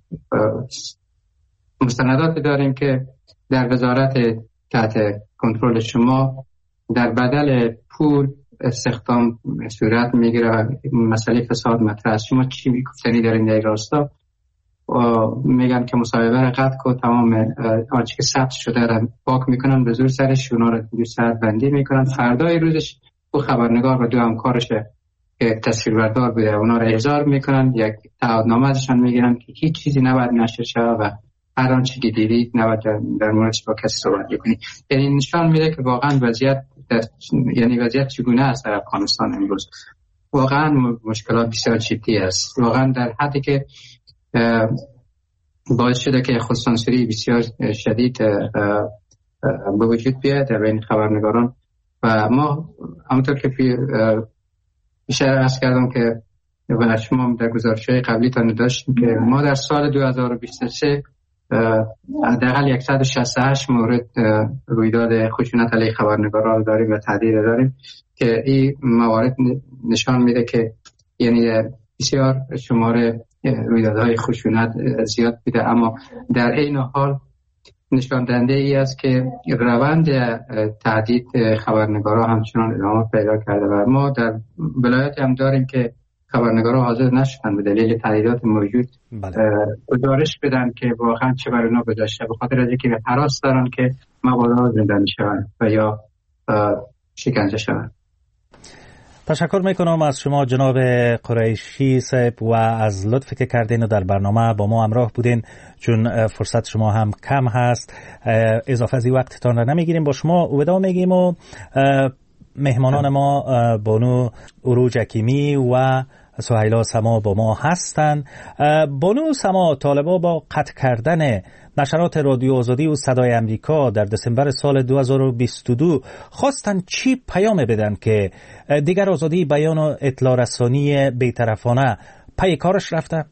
مستندات داریم که در وزارت تحت کنترل شما در بدل پول استخدام صورت میگیره و مسئله فساد مطرح است. شما چی میگفتنی در این راستا؟ میگن که مصاحبه را قطع کن، تمام آنچه که ثبت شده را پاک میکنن، به زور سرش اونا را دو ساعت بندی میکنن. فردای روزش او خبرنگار و دو همکارش که تصویربردار بوده اونا را احضار میکنن، یک تعهدنامه ازشان میگیرن که هیچ چیزی نباید نشر شود و هر آنچه که دیدید نباید در موردش با کسی صحبت بکنید. یعنی نشان میده که واقعا وضعیت یعنی وضعیت چگونه است در افغانستان امروز. واقعا مشکلات بسیار جدی است، واقعا در حدی که باعث شده که خودسانسوری بسیار شدید به وجود بیاد در بین خبرنگاران. و ما همونطور که بیشتر عرض کردم که و شما در گزارش‌های قبلی تان داشتیم که ما در سال دو هزار و بیست و سه حداقل صد و شصت و هشت مورد رویداد خشونت علیه خبرنگاران داریم و تهدید داریم که این موارد نشان میده که یعنی بسیار شماره رویدادهای خشونت زیاد بوده، اما در این حال نشان دهنده ای است که روند تهدید خبرنگاران همچنان ادامه پیدا کرده و ما در ولایت هم داریم که خبرنگاران حاضر نشدن به دلیل تهدیدات موجود گزارش بدن که واقعا چه بر اونا گذشته، به خاطر اینکه هراس دارن که مبادا زندانی شوند و یا شکنجه شوند. تشکر میکنم از شما جناب قریشی صاحب و از لطفی که کردین و در برنامه با ما همراه بودین، چون فرصت شما هم کم هست اضافه از وقتتان را نمیگیریم. با شما وداع میگیم و مهمانان ما بانو عروج حکیمی و سهیلا سما با ما هستند. بانو سما، طالبا با قطع کردن نشرات رادیو آزادی و صدای امریکا در دسامبر سال دو هزار و بیست و دو خواستن چی پیام بدن که دیگر آزادی بیان و اطلاع رسانی بی‌طرفانه پی کارش رفته؟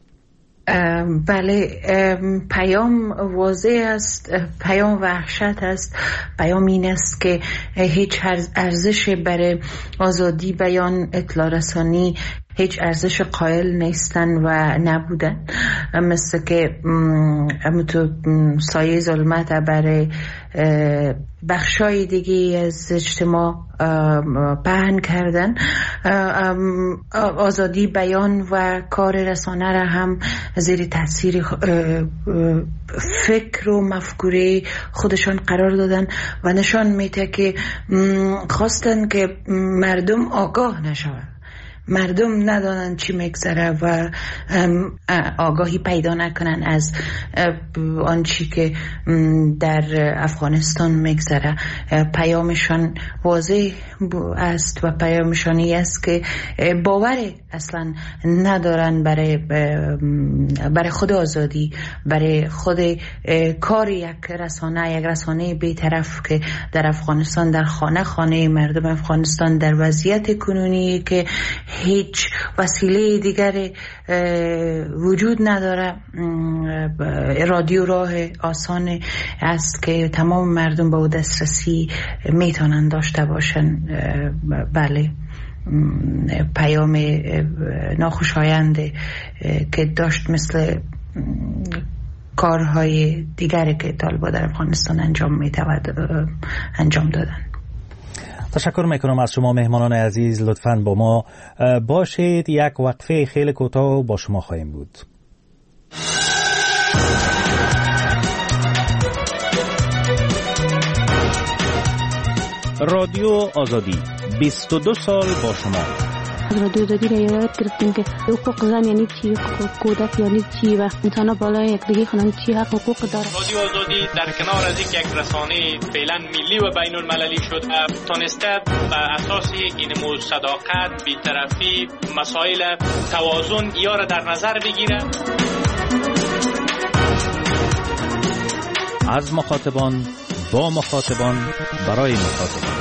بله، پیام واضح است، پیام وحشت است. پیام این است که هیچ ارزش برای آزادی بیان اطلاع رسانی هیچ ارزش قائل نیستن و نبودن، مثل که همونطور سایه ظلمت برای بخشای دیگه از اجتماع پهن کردن. آزادی بیان و کار رسانه را هم زیر تاثیر فکر و مفکوره خودشان قرار دادن و نشان میده که خواستن که مردم آگاه نشوند، مردم ندانن چی میگذره و آگاهی پیدا نکنن از آنچه که در افغانستان میگذره. پیامشان واضح است و پیامشان است که باور اصلا ندارن برای برای خود آزادی، برای خود کار یک رسانه یک رسانه بی‌طرف که در افغانستان، در خانه خانه مردم افغانستان، در وضعیت کنونی که هیچ وسیله دیگر وجود نداره، رادیو راه آسان است که تمام مردم به او دسترسی میتونن داشته باشن. بله، پیام ناخوشایند که داشت مثل کارهای دیگری که طالبان در افغانستان انجام میتود انجام دادن. تشکر میکنم از شما مهمانان عزیز. لطفاً با ما باشید، یک وقفه خیلی کوتاه با شما خواهیم بود. رادیو آزادی بیست و دو سال با شما. رادیو آزادی را یاد گرفتیم که حقوق زن یعنی چی، حقوق کودک یعنی چی و انسان بالای یک دیگه خانم چی حق حقوق داره. رادیو آزادی در کنار از یک رسانه فعلا ملی و بین المللی شده، تونسته بر اساس این مو صداقت، بی‌طرفی، مسائل توازن یا را در نظر بگیره. از مخاطبان با مخاطبان برای مخاطبان.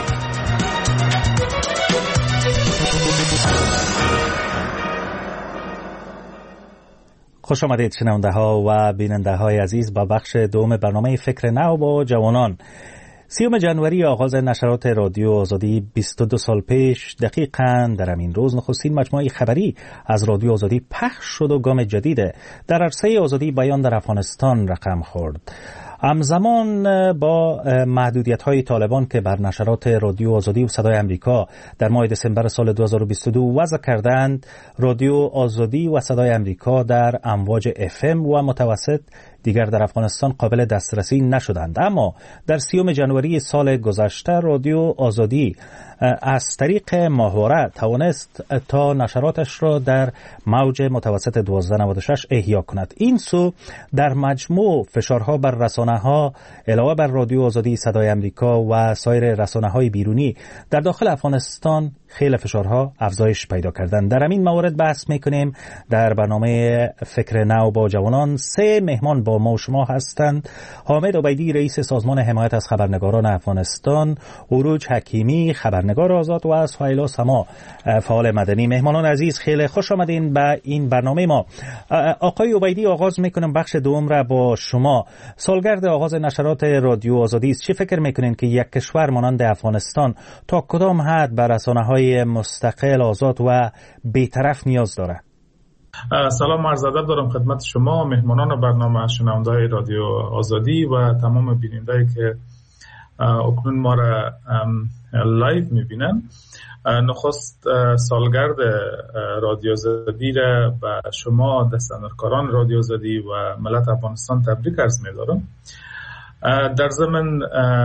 خوش آمدید شنونده ها و بیننده های عزیز با بخش دوم برنامه فکر نو با جوانان. سیوم جنوری آغاز نشرات رادیو آزادی بیست و دو سال پیش دقیقاً در همین روز نخستین مجموعه خبری از رادیو آزادی پخش شد و گام جدید در عرصه آزادی بیان در افغانستان رقم خورد. همزمان با محدودیت‌های طالبان که بر نشرات رادیو آزادی و صدای امریکا در ماه دسامبر سال دو هزار و بیست و دو وضع کردند، رادیو آزادی و صدای امریکا در امواج اف ام و متوسط دیگر در افغانستان قابل دسترسی نشدند. اما در سیوم جنوری سال گذشته رادیو آزادی از طریق ماهواره توانست تا نشراتش را در موج متوسط دوازده نود و شش احیا کند. این سو در مجموع فشارها بر رسانه‌ها علاوه بر رادیو آزادی صدای امریکا و سایر رسانه‌های بیرونی در داخل افغانستان خیلی فشارها افزایش پیدا کردند. در همین موارد بحث میکنیم در برنامه فکر نو با جوانان. سه مهمان با ما و شما هستند: حامد عبیدی رئیس سازمان حمایت از خبرنگاران افغانستان، عروج حکیمی خبرنگار آزاد و سهیلا سما فعال مدنی. مهمانان عزیز خیلی خوش آمدین به این برنامه ما. آقای عبیدی، آغاز میکنم بخش دوم را با شما. سالگرد آغاز نشرات رادیو آزادی است. چی فکر میکنین که یک کشور مانند افغانستان تا کدام حد بر رسانه‌های مستقل، آزاد و بی‌طرف نیاز داره؟ سلام عرض ادب دارم خدمت شما مهمانان برنامه، شنونده‌های رادیو آزادی و تمام بیننده‌ای که اکنون ما را لایو می‌بینن. نخست سالگرد رادیو آزادی را به شما دستاندرکاران رادیو آزادی و ملت افغانستان تبریک عرض می‌دارم. در ضمن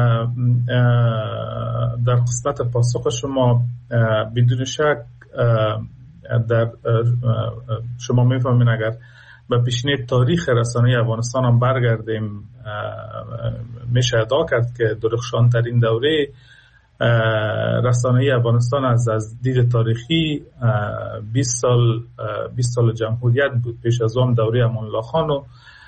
در قسمت پاسخ شما بدون شک در شما میفهمین اگر به پیشینه تاریخ رسانه افغانستان هم برگردیم میشه ادعا کرد که درخشان ترین دوره رسانه افغانستان از از دید تاریخی بیست سال بیست سال جمهوریت بود. پیش از آن دوره امان الله خان و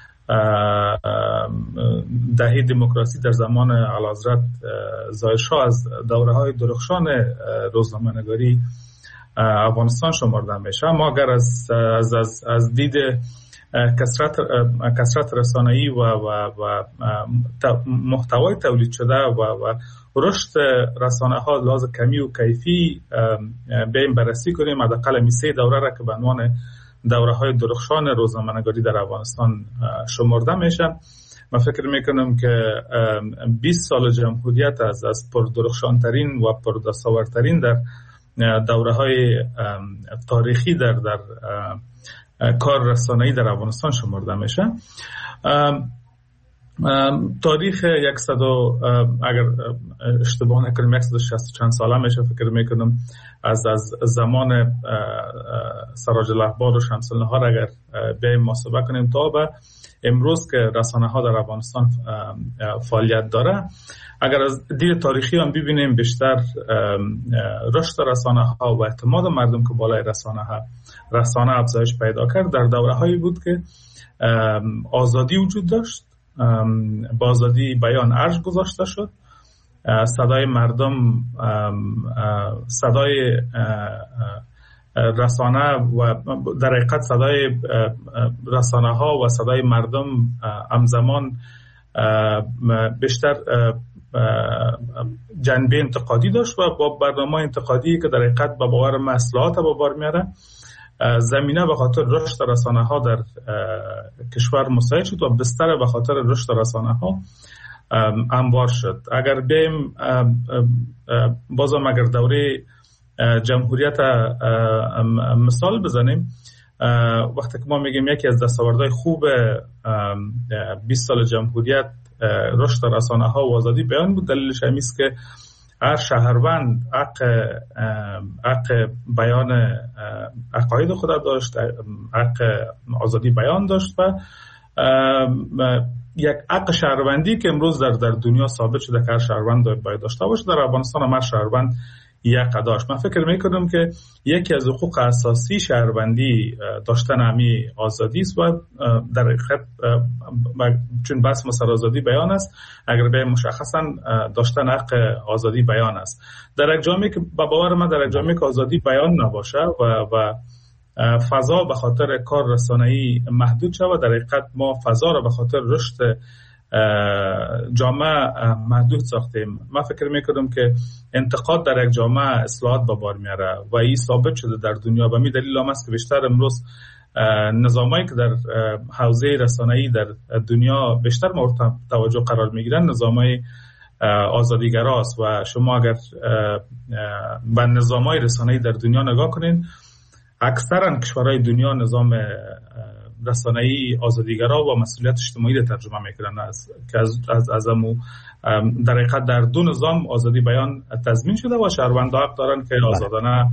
دهه دموکراسی در زمان اعلیحضرت ظاهر شاه از دوره‌های درخشان روزنامه‌نگاری افغانستان شمرده میشه. اما اگر از از از, از دید کثرت کثرت رسانه‌ای و و و محتوای تولید شده و و رشد رسانه‌ها لحاظ کمی و کیفی بریم بررسی کنیم، حداقل می سه دوره را که به عنوان دوره‌های درخشان روزنامه‌نگاری در افغانستان شمرده میشن. من فکر میکنم که بیست سال جمهوریت از از پردرخشانترین و پردستاوردترین در دوره‌های تاریخی در در کار رسانه‌ای در افغانستان شمرده میشه. تاریخ صد اگر اشتباه نکنم صد و شصت چند ساله میشه فکر میکنم از از زمان سراج الاخبار و شمس النهار اگر بیایم محاسبه کنیم تا به امروز که رسانه ها در افغانستان فعالیت داره، اگر از دید تاریخی هم ببینیم بیشتر رشد رسانه ها و اعتماد مردم که بالای رسانه ها رسانه افزایش پیدا کرد در دوره هایی بود که آزادی وجود داشت، با آزادی بیان ارج گذاشته شد، صدای مردم صدای رسانه و در حقیقت صدای رسانه ها و صدای مردم همزمان بیشتر جنبه انتقادی داشت و با برنامه انتقادی که در حقیقت با باور مصلحات با بار میاره زمینه به خاطر رشد رسانه ها در کشور مساعد شد و بستر به خاطر رشد رسانه ها هموار شد. اگر بیم بازم اگر دوره جمهوریت مثال بزنیم، وقتی که ما میگیم یکی از دستاوردهای خوب بیست سال جمهوریت رشد رسانه ها و آزادی بیان بود، دلیلش همین است که هر شهروند حق حق بیان عقاید خود داشت، حق آزادی بیان داشت و یک حق شهروندی که امروز در در دنیا ثابت شده که هر شهروند باید داشته باشه، در افغانستان هم هر شهروند یک داشت. من فکر میکنم که یکی از حقوق اساسی شهروندی داشتن همی آزادی است و در حقیقت چون بس مسئله آزادی بیان است، اگر به مشخصا داشتن حق آزادی بیان است در یک جامعه که با باور من در یک جامعه که آزادی بیان نباشه و و فضا به خاطر کار رسانه‌ای محدود شود، در حقیقت ما فضا را به خاطر رشد جامعه محدود ساختیم. من فکر میکنم که انتقاد در یک جامعه اصلاحات به بار میاره و این ثابت شده در دنیا و می دلیل هم است که بیشتر امروز نظامایی که در حوزه رسانه‌ای در دنیا بیشتر مورد توجه قرار میگیرن نظامای آزادیگراست و شما اگر به نظامای رسانه‌ای در دنیا نگاه کنین، اکثرا کشورهای دنیا نظام رسانه‌ای آزادیگرا و مسئولیت اجتماعی را ترجمه میکنن از که از از ازمو در حقیقت در دو نظام آزادی بیان تضمین شده و شهروندان حق دارن که آزادانه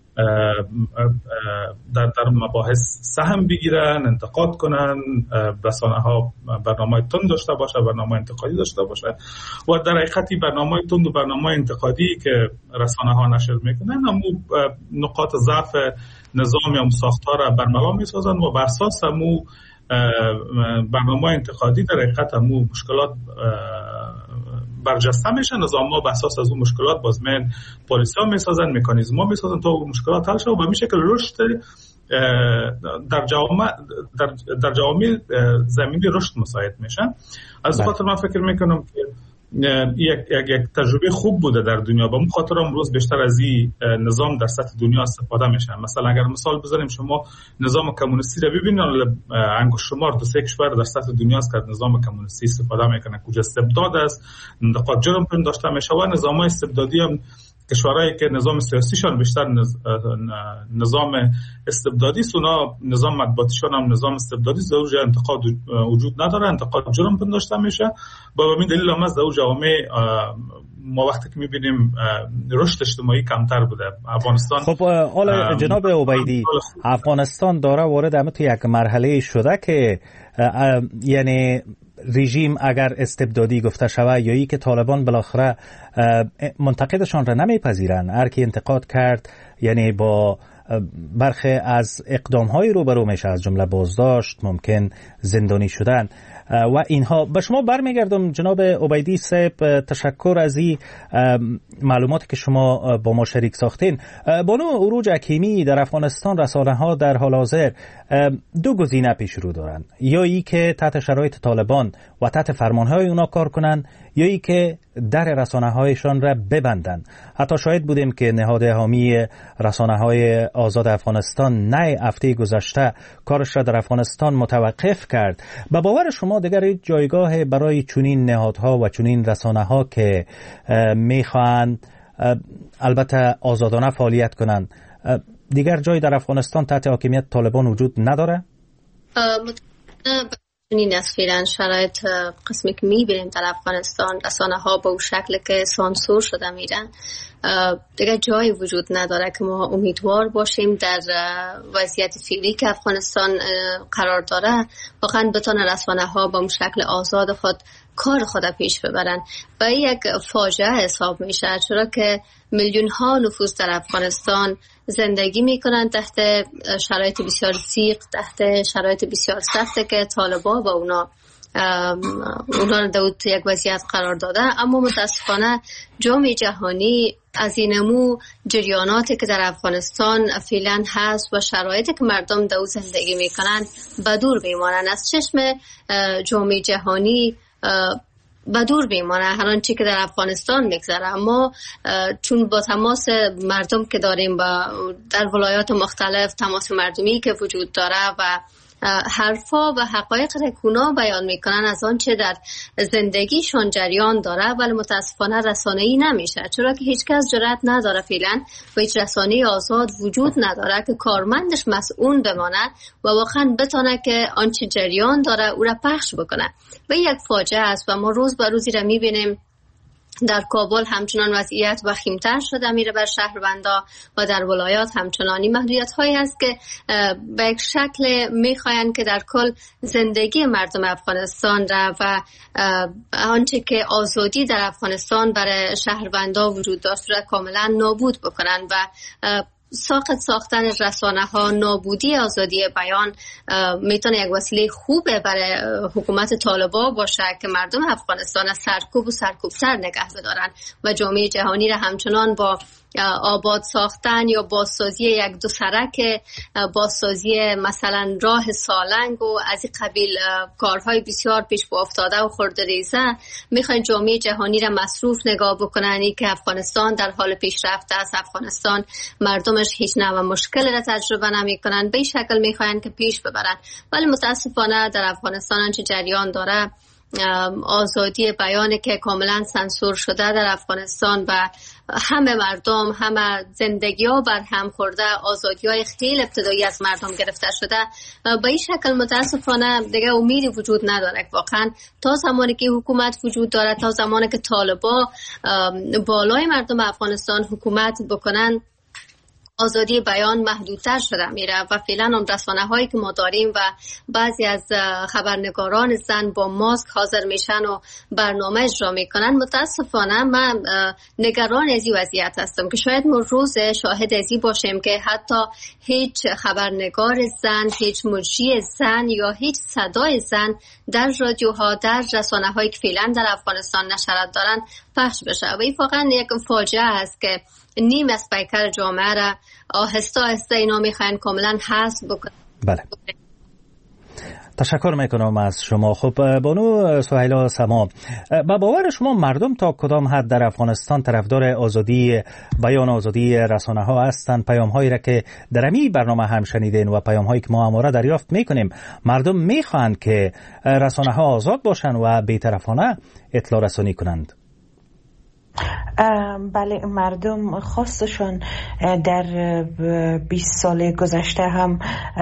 در در مباحث سهم بگیرن، انتقاد کنن، رسانه ها برنامه تند داشته باشه، برنامه انتقادی داشته باشه و در حقیقت برنامه تند و برنامه انتقادی که رسانه ها نشر میکنن همو نقاط ضعف نظام یا ساختار برنامه میسازن و بر اساس همو برنامه انتقادی در حقیقت همو مشکلات برجسته میشن. نظام ها بر اساس از اون مشکلات بازمن پالیسی ها میسازن، مکانیزم ها میسازن تا اون مشکلات حل شه و به این شکل رشد در جامعه در در جامعه زمینی رشد مساعد میشن. از خاطر من فکر میکنم که یک یک یک تجربه خوب بوده در دنیا و من خاطر امروز بیشتر از این نظام در سطح دنیا استفاده میشن. مثلا اگر مثال بزنیم، شما نظام کمونیستی رو ببینید، انگشت شمار دو سه کشور در سطح دنیا است که نظام کمونیستی استفاده میکنه، کجا استبداد است، نقاط جرم پن داشته میشه و نظامای استبدادی هم کشورهایی که نظام سیاسیشان بیشتر نظام استبدادی است، اونا نظام مطبوعاتیشان هم نظام استبدادی است، در انتقاد وجود نداره، انتقاد جرم پن داشته میشه. با همین دلیل هم از در جامعه ما وقتی که میبینیم رشد اجتماعی کمتر بوده افغانستان. خب حالا جناب عبیدی، افغانستان داره وارد همه تو یک مرحله شده که یعنی رژیم اگر استبدادی گفته شود یا ای که طالبان بالاخره منتقدشان را نمیپذیرن، هر کی انتقاد کرد یعنی با برخی از اقدام‌های روبرو میشه، از جمله بازداشت، ممکن زندانی شدن و اینها. به شما برمیگردم جناب عبیدی صاحب، تشکر از این معلوماتی که شما با ما شریک ساختین. بانو عروج حکیمی، در افغانستان رسانه ها در حال حاضر دو گزینه پیش رو دارن، یا ای که تحت شرایط طالبان و تحت فرمانهای اونا کار کنن، یا ای که در رسانه هایشان را ببندن. حتی شاهد بودیم که نهاد حامی رسانه های آزاد افغانستان نه هفته گذشته کارش را در افغانستان متوقف کرد. به باور شما دیگر جایگاه برای چنین نهادها و چنین رسانه ها که میخواهند البته آزادانه فعالیت کنند، دیگر جای در افغانستان تحت حاکمیت طالبان وجود نداره؟ این از فعلا شرایط قسمی که میبینیم در افغانستان، رسانه ها به اون شکل که سانسور شده میرن، دیگه جایی وجود نداره که ما امیدوار باشیم در وضعیت فعلی که افغانستان قرار داره واقعا بتونه رسانه ها به اون شکل آزاد خود کار خود پیش ببرن. و این یک فاجعه حساب میشه، چرا که میلیون ها نفوس در افغانستان زندگی میکنن تحت شرایط بسیار سیق، تحت شرایط بسیار سخته که طالبان با اونا اونا رو در یک وضعیت قرار داده. اما متاسفانه جامعه جهانی از این نمو جریاناتی که در افغانستان فعلا هست و شرایطی که مردم در زندگی میکنن به دور میمانن، از چشم جامعه جهانی به دور میمانه هر آنچه که در افغانستان میگذره. اما چون با تماس مردم که داریم با در ولایات مختلف تماس مردمی که وجود داره و حرفا و حقایق رکونا بیان میکنن از آنچه در زندگیشان جریان داره، ولی متاسفانه رسانه‌ای نمیشه، چرا که هیچ کس جرأت نداره فعلا و هیچ رسانه‌ای آزاد وجود نداره که کارمندش مسئول بمانه و واقعا بتونه که آنچه جریان داره او را پخش بکنه. و یک فاجعه است و ما روز به روزی را میبینیم در کابل همچنان وضعیت وخیم‌تر شده میره بر شهروندا و در ولایات همچنانی محدودیت هایی هست که به یک شکل میخواین که در کل زندگی مردم افغانستان را و آنچه که آزادی در افغانستان برای شهروندا وجود داشت را کاملا نابود بکنن و ساخت ساختن رسانه ها، نابودی آزادی بیان میتونه یک وسیله خوبه برای حکومت طالبان باشه که مردم افغانستان از سرکوب و سرکوبتر نگه بدارن و جامعه جهانی را همچنان با آباد ساختن یا بازسازی یک دو سرک، بازسازی مثلا راه سالنگ و از این قبیل کارهای بسیار پیش با افتاده و خرده ریزه میخواین جامعه جهانی را مصروف نگاه بکنن که افغانستان در حال پیشرفت است، افغانستان مردمش هیچ نوع مشکل را تجربه نمی کنن، به این شکل میخواین که پیش ببرن. ولی متاسفانه در افغانستان آنچه جریان داره آزادی بیان که کاملا سانسور شده در افغانستان و همه مردم همه زندگی ها بر هم خورده، آزادی های خیلی ابتدایی از مردم گرفته شده. به این شکل متاسفانه دیگه امیدی وجود نداره واقعا تا زمانی که حکومت وجود داره، تا زمانی که طالبان بالای مردم افغانستان حکومت بکنن آزادی بیان محدودتر شده میره و فعلا اون رسانه هایی که ما داریم و بعضی از خبرنگاران زن با ماسک حاضر میشن و برنامه اجرا میکنن. متاسفانه من نگران از این وضعیت هستم که شاید ما روز شاهد ازی باشیم که حتی هیچ خبرنگار زن، هیچ مجری زن یا هیچ صدای زن در رادیوها، در رسانه هایی که فعلا در افغانستان نشرات دارن پخش بشه و این واقعا یک فاجعه است که نیم از پیکر جامعه را آهسته آهسته اینا میخواین کاملا حذف بکنن. بله، تشکر میکنم از شما. خب بانو سهیلا سما، با باور شما مردم تا کدام حد در افغانستان طرفدار آزادی بیان، آزادی رسانه ها هستند؟ پیام هایی را که در این برنامه هم شنیدین و پیام هایی که ما همواره دریافت میکنیم، مردم میخواهند که رسانه ها آزاد باشند و بی‌طرفانه اطلاع رسانی کنند. بله، مردم خواستشون در بیست سال گذشته هم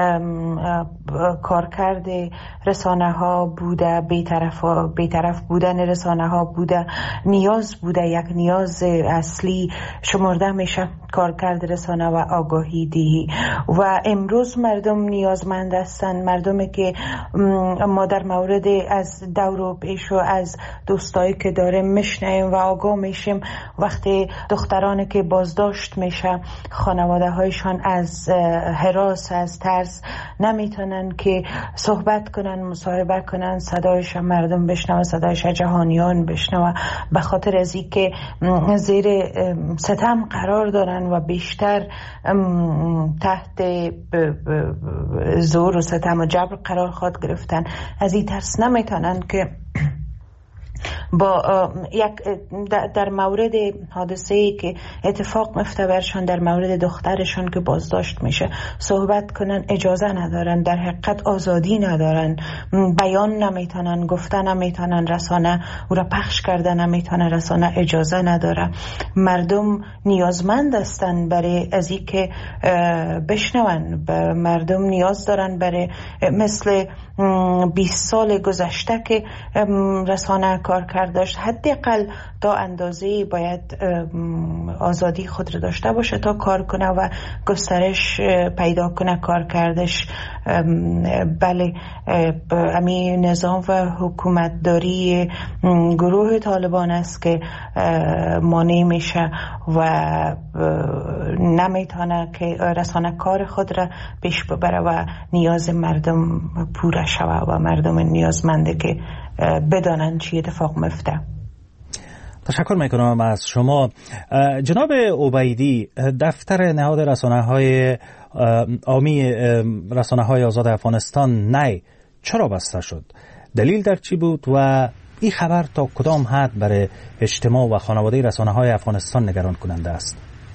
کارکرد رسانه ها بوده، بی‌طرف بی‌طرف بودن رسانه ها بوده، نیاز بوده، یک نیاز اصلی شمرده میشه کارکرد رسانه و آگاهی دهی و امروز مردم نیازمند هستند. مردمی که ما در مورد از دور و پیش و از دوستایی که داریم میشنیم و آگاه میشیم، وقتی دخترانی که بازداشت میشه خانواده هایشان از هراس، از ترس نمیتونن که صحبت کنن، مصاحبه کنن، صدایش مردم بشنوه، صدایش جهانیان بشنوه، به خاطر از اینکه زیر ستم قرار دارن و بیشتر تحت زور و ستم و جبر قرار خود گرفتن. از این ترس نمیتونن که با یک در مورد حادثه‌ای که اتفاق میفته برشان، در مورد دخترشان که بازداشت میشه صحبت کنن اجازه ندارن، در حقیقت آزادی ندارن، بیان نمیتونن، گفتن نمیتونن، رسانه او را پخش کرده نمیتونه، رسانه اجازه نداره. مردم نیازمند هستن برای از این که بشنون، مردم نیاز دارن برای مثل بیست سال گذشته که رسانه کار کرداشت حداقل تا اندازه‌ای باید آزادی خود را داشته باشه تا کار کنه و گسترش پیدا کنه کار کردش. بله، همین نظام و حکومت داری گروه طالبان است که مانع میشه و نمیتونه که رسانه کار خود را پیش ببره و نیاز مردم پوره شوه و مردم نیازمنده که بدانن چی اتفاق میفته. تشکر میکنم از شما. جناب عبیدی، دفتر نهاد رسانه‌های عامی رسانه‌های آزاد افغانستان نی چرا بسته شد؟ دلیل در چی بود و این خبر تا کدام حد برای اجتماع و خانواده رسانه‌های افغانستان نگران کننده است؟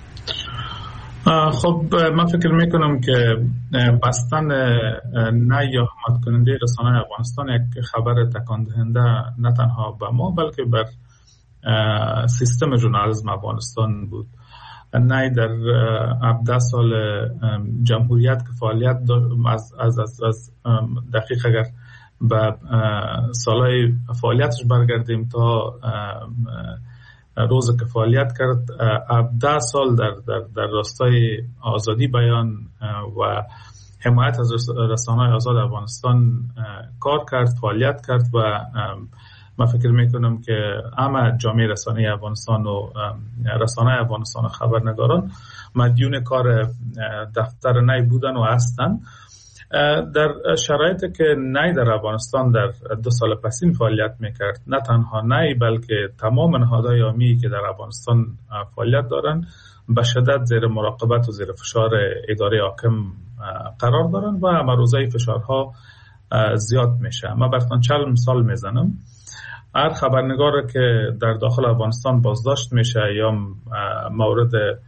خب من فکر میکنم که بستن نه یا حمایت کننده رسانه افغانستان یک خبر تکان دهنده نه تنها به ما بلکه بر سیستم ژورنالیسم افغانستان بود. نه در هفده سال جمهوریت که فعالیت از از از, از دقیق اگر به سالهای فعالیتش برگردیم تا روز که فعالیت کرد، هفده سال در در در راستای آزادی بیان و حمایت از رسانه‌های آزاد افغانستان کار کرد، فعالیت کرد و من فکر میکنم که همه جامعه رسانه افغانستان و رسانه افغانستان و خبرنگاران مدیون کار دفتر نی بودن و هستن. در شرایطی که نی در افغانستان در دو سال پسین فعالیت میکرد، نه تنها نی بلکه تمام نهادهای عامی که در افغانستان فعالیت دارن به شدت زیر مراقبت و زیر فشار اداره حاکم قرار دارن و مروزه فشارها زیاد میشه. من براتون چند مثال میزنم. هر خبرنگار که در داخل افغانستان بازداشت میشه یا مورد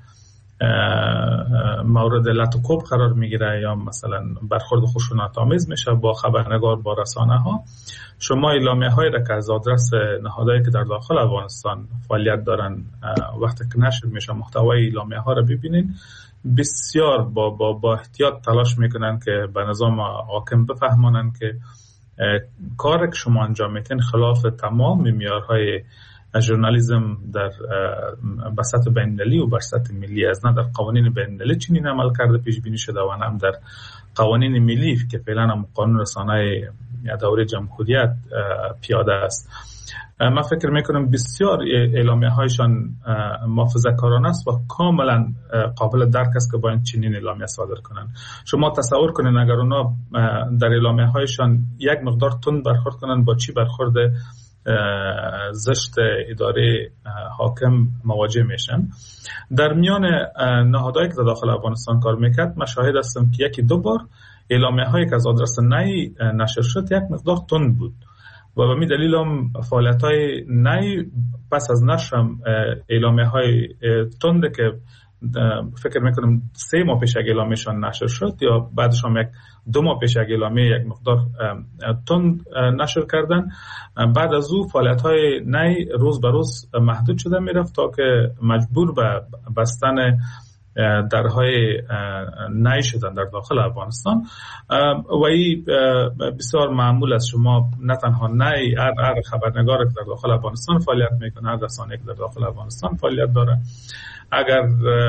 مورد لطوکوب قرار میگیره یا مثلا برخورد خشونت آمیز میشه با خبرنگار، با رسانه ها، شما اعلامیه هایی را که از آدرس نهادهایی که در داخل افغانستان فعالیت دارن وقتی که نشر میشه محتوای اعلامیه ها را ببینین، بسیار با با با احتیاط تلاش میکنن که به نظام حاکم بفهمانن که کار که شما انجام میتین خلاف تمام معیارهای ژورنالیسم در به سطح بین‌المللی و بر سطح ملی است. نه در قوانین بین‌المللی چنین عمل کرده پیش بینی شده و هم در قوانین ملی که فعلا هم قانون رسانه دوره جمهوریت پیاده است. من فکر میکنم بسیار اعلامیه هایشان محافظه‌کارانه است و کاملا قابل درک است که باید چنین اعلامیه صادر کنند. شما تصور کنید اگر اونا در اعلامیه هایشان یک مقدار تند برخورد کنند، با چی برخورد زشت اداره حاکم مواجه میشن. در میان نهادهایی که در داخل افغانستان کار میکرد من شاهد هستم که یکی دو بار اعلامیه هایی که از آدرس نی نشر شد یک مقدار تند بود و به می دلیل هم فعالیت های نی پس از نشر اعلامیه های تند که فکر میکنم سه ماه پیش اعلامیه‌شان نشر شد یا بعدش هم یک دو ماه پیش اعلامیه یک مقدار تند نشر کردن، بعد از او فعالیت های نی روز به روز محدود شده میرفت تا که مجبور به بستن درهای نی شدن در داخل افغانستان و این بسیار معمول است. شما نه تنها نی، هر هر خبرنگار که در داخل افغانستان فعالیت میکنه، هر رسانه‌ای که در داخل افغانستان فعالیت داره، اگر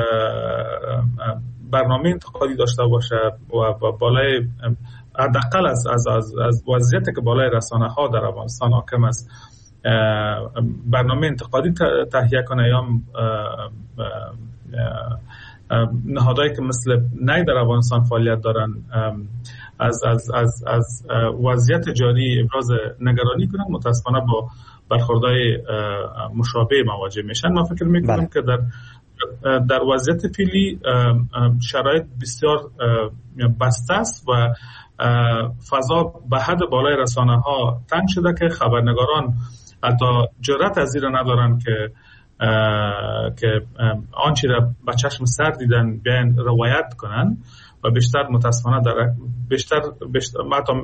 برنامه انتقادی داشته باشه و بالای حداقل از از از از وضعیتی که بالای رسانه ها در افغانستان حاکم است برنامه انتقادی تهیه کنه یا نهادهایی که مثل نی در افغانستان فعالیت دارن از از از از وضعیت جاری ابراز نگرانی کنن، متاسفانه با برخوردهای مشابه مواجه میشن. من فکر میکنم که در در وضعیت فعلی شرایط بسیار بسته است و فضا به حد بالای رسانه ها تنگ شده که خبرنگاران حتی جرأت از زیر ندارن که که آنچه را به چشم سر دیدن بیان روایت کنن و بیشتر متاسفانه در بیشتر بیشتر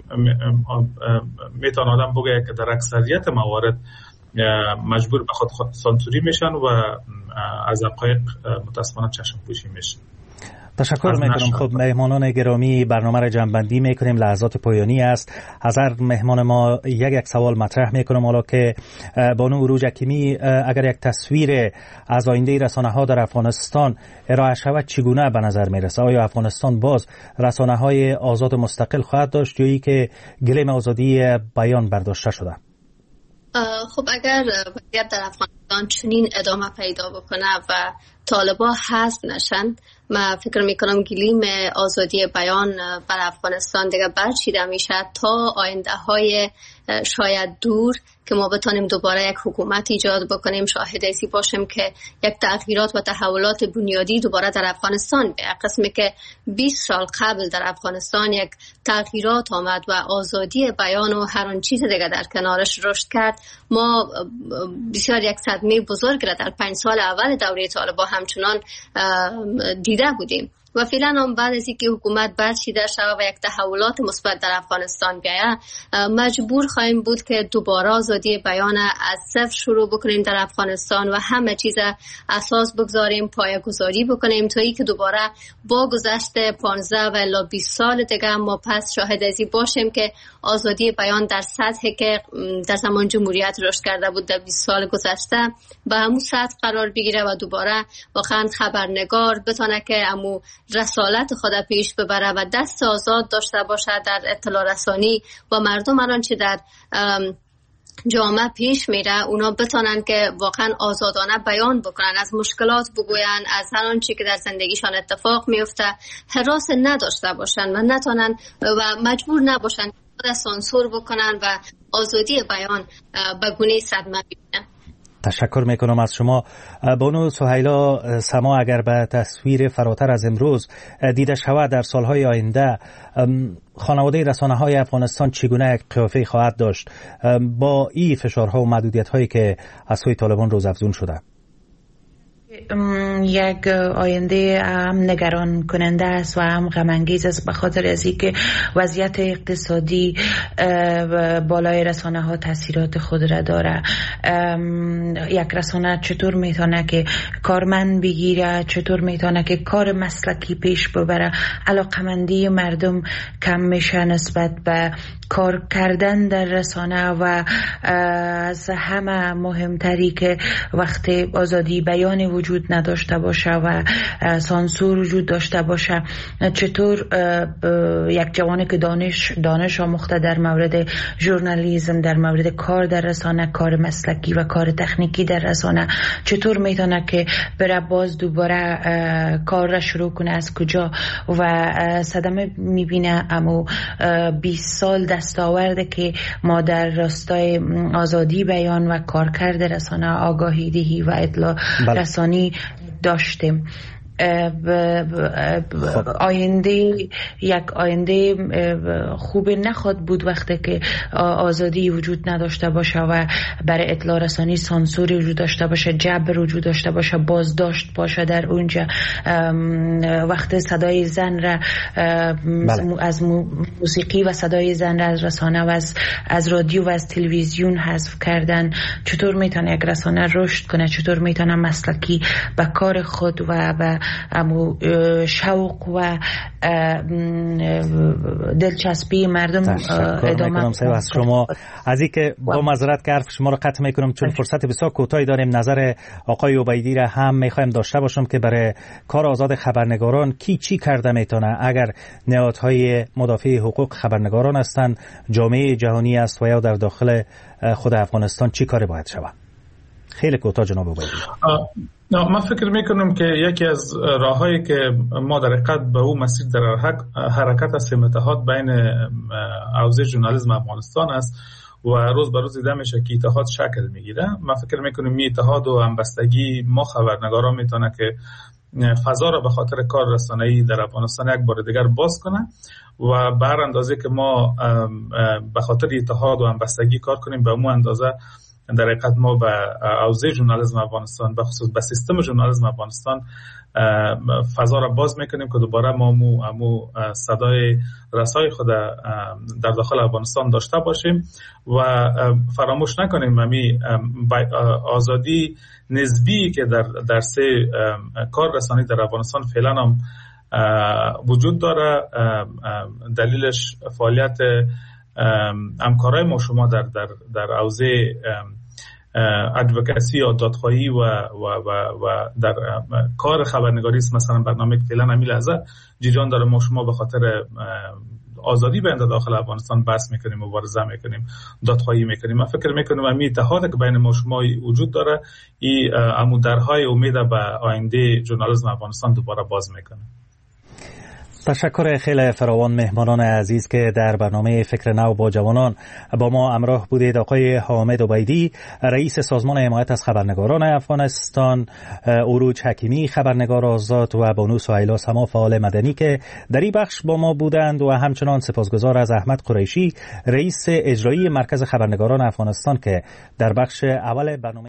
میتونه آدم بگه که در اکثریت موارد مجبور به خود خود سانسوری میشن و از حقایق متاسفانه چشم پوشی میشن. تشکر میکنم. خب مهمانان گرامی، برنامه را جمع‌بندی میکنیم، لحظات پایانی است. از هر مهمان ما یک یک سوال مطرح میکنم. حالا که بانو عروج حکیمی، اگر یک تصویر از آینده رسانه ها در افغانستان ارائه شود چگونه به نظر میرسه؟ آیا افغانستان باز رسانه های آزاد و مستقل خواهد داشت یا ای که گلیم آزادی بیان برداشته شده؟ خب اگر وضعیت در افغانستان چنین ادامه پیدا بکنه و طالبان حذف نشن، من فکر میکنم گلیم آزادی بیان بر افغانستان دیگه برچیده میشه تا آینده های شاید دور که ما بتانیم دوباره یک حکومت ایجاد بکنیم. شاهد ایسی باشیم که یک تغییرات و تحولات بنیادی دوباره در افغانستان به قسمی که بیست سال قبل در افغانستان یک تغییرات آمد و آزادی بیان و هر آن چیز دیگه در کنارش رشد کرد. ما بسیار یک صدمه بزرگ را در پنج سال اول دوره طالبان همچنان دیده بودیم و فعلا هم بعد از اینکه حکومت برچیده شود و یک تحولات مثبت در افغانستان بیاید، مجبور خواهیم بود که دوباره آزادی بیان از صفر شروع بکنیم در افغانستان و همه چیز اساس بگذاریم، پایه‌گذاری بکنیم تا اینکه دوباره با گذشت پانزده و الی بیست سال دیگه ما پس شاهد ازی باشیم که آزادی بیان در سطحی که در زمان جمهوریت رشد کرده بود در بیست سال گذشته به همون سطح قرار بگیره و دوباره واقعا خبرنگار بتونه که همون رسالت خود پیش ببره و دست آزاد داشته باشه در اطلاع رسانی و مردم الان چه در جامعه پیش میره اونا بتونن که واقعا آزادانه بیان بکنن، از مشکلات بگوین، از هر آنچه که در زندگیشان اتفاق میفته حراس نداشته باشن و نتونن و مجبور نباشن خود سانسور بکنن و آزادی بیان به گونه صدمه ببینن. تشکر میکنم از شما. بانو سهیلا سما، اگر به تصویر فراتر از امروز دیده شود در سالهای آینده خانواده رسانه های افغانستان چگونه قیافه خواهد داشت با این فشارها و محدودیت هایی که از سوی طالبان روزافزون شده؟ یک آینده هم نگران کننده است و هم غم انگیز است، به خاطر از اینکه وضعیت اقتصادی بالای رسانه ها تاثیرات خود را داره. یک رسانه چطور میتونه که کارمند بگیره، چطور میتونه که کار مسلکی پیش ببره، علاقمندی مردم کم میشه نسبت به کار کردن در رسانه و از همه مهمتری که وقتی آزادی بیان وجود نداشته باشه و سانسور وجود داشته باشه، چطور یک جوانی که دانش دانش آموخته در مورد ژورنالیسم، در مورد کار در رسانه، کار مسلکی و کار تکنیکی در رسانه، چطور میتونه که بره باز دوباره کار را شروع کنه از کجا و صدمه میبینه. اما بیست سال دستاورده که ما در راستای آزادی بیان و کارکرد رسانه، آگاهی دهی و اطلاع بله. رسانی داشتیم. آینده یک آینده خوب نخواد بود وقتی که آزادی وجود نداشته باشه و برای اطلاع رسانی سانسوری وجود داشته باشه، جبر وجود داشته باشه، بازداشت باشه در اونجا. وقتی صدای زن را بله. از موسیقی و صدای زن را از رسانه و از, از رادیو و از تلویزیون حذف کردن، چطور میتونه یک رسانه رشد کنه؟ چطور میتونه مسلکی به کار خود و به امو شوق و دلچسبی مردم ادامه کنم. از شما از اینکه با معذرت که حرف شما رو قطع میکنم چون فرصت بسیار کوتاهی داریم، نظر آقای عبیدی را هم میخوایم داشته باشم که برای کار آزاد خبرنگاران کی چی کرده میتونه؟ اگر نهادهای مدافع حقوق خبرنگاران هستند، جامعه جهانی است و یا در داخل خود افغانستان چی کاری باید شود؟ خیلی کوتاه جناب عبیدی. نه، من فکر میکنم که یکی از راههایی که ما در حقیقت به او مسیر در حرکت هستیم اتحاد بین حوزه ژورنالیسم افغانستان است و روز به روز دیده میشه که اتحاد شکل میگیره. من فکر میکنم می اتحاد و همبستگی ما خبرنگاران میتونه که فضا را به خاطر کار رسانه‌ای در افغانستان یک بار دیگر باز کنه و به هر اندازه که ما به خاطر اتحاد و همبستگی کار کنیم به اون اندازه در حقیقت ما به حوزه ژورنالیسم افغانستان، به خصوص به سیستم ژورنالیسم افغانستان فضا را باز میکنیم که دوباره ما مو, مو صدای رسای خود در داخل افغانستان داشته باشیم و فراموش نکنیم همی آزادی نسبی که در در سه کار رسانی در افغانستان فعلا هم وجود داره. دلیلش فعالیت همکارای ما شما در در در حوزه ادوکسی یا دادخواهی و و و و در کار خبرنگاری است. مثلا برنامه که فعلا همین لحظه جیجان داره ما شما به خاطر آزادی بنده داخل افغانستان بحث میکنیم، مبارزه میکنیم، دادخواهی میکنیم. من فکر میکنم همین اتحادی که بین ما شما وجود داره این امو درهای امید به آینده ژورنالیسم افغانستان دوباره باز میکنه. تشکر خیلی فراوان مهمانان عزیز که در برنامه فکر نو با جوانان با ما همراه بودید. آقای حامد عبیدی رئیس سازمان حمایت از خبرنگاران افغانستان، عروج حکیمی خبرنگار آزاد و بانو سهیلا سما فعال مدنی که در این بخش با ما بودند و همچنان سپاسگزار از احمد قریشی رئیس اجرایی مرکز خبرنگاران افغانستان که در بخش اول برنامه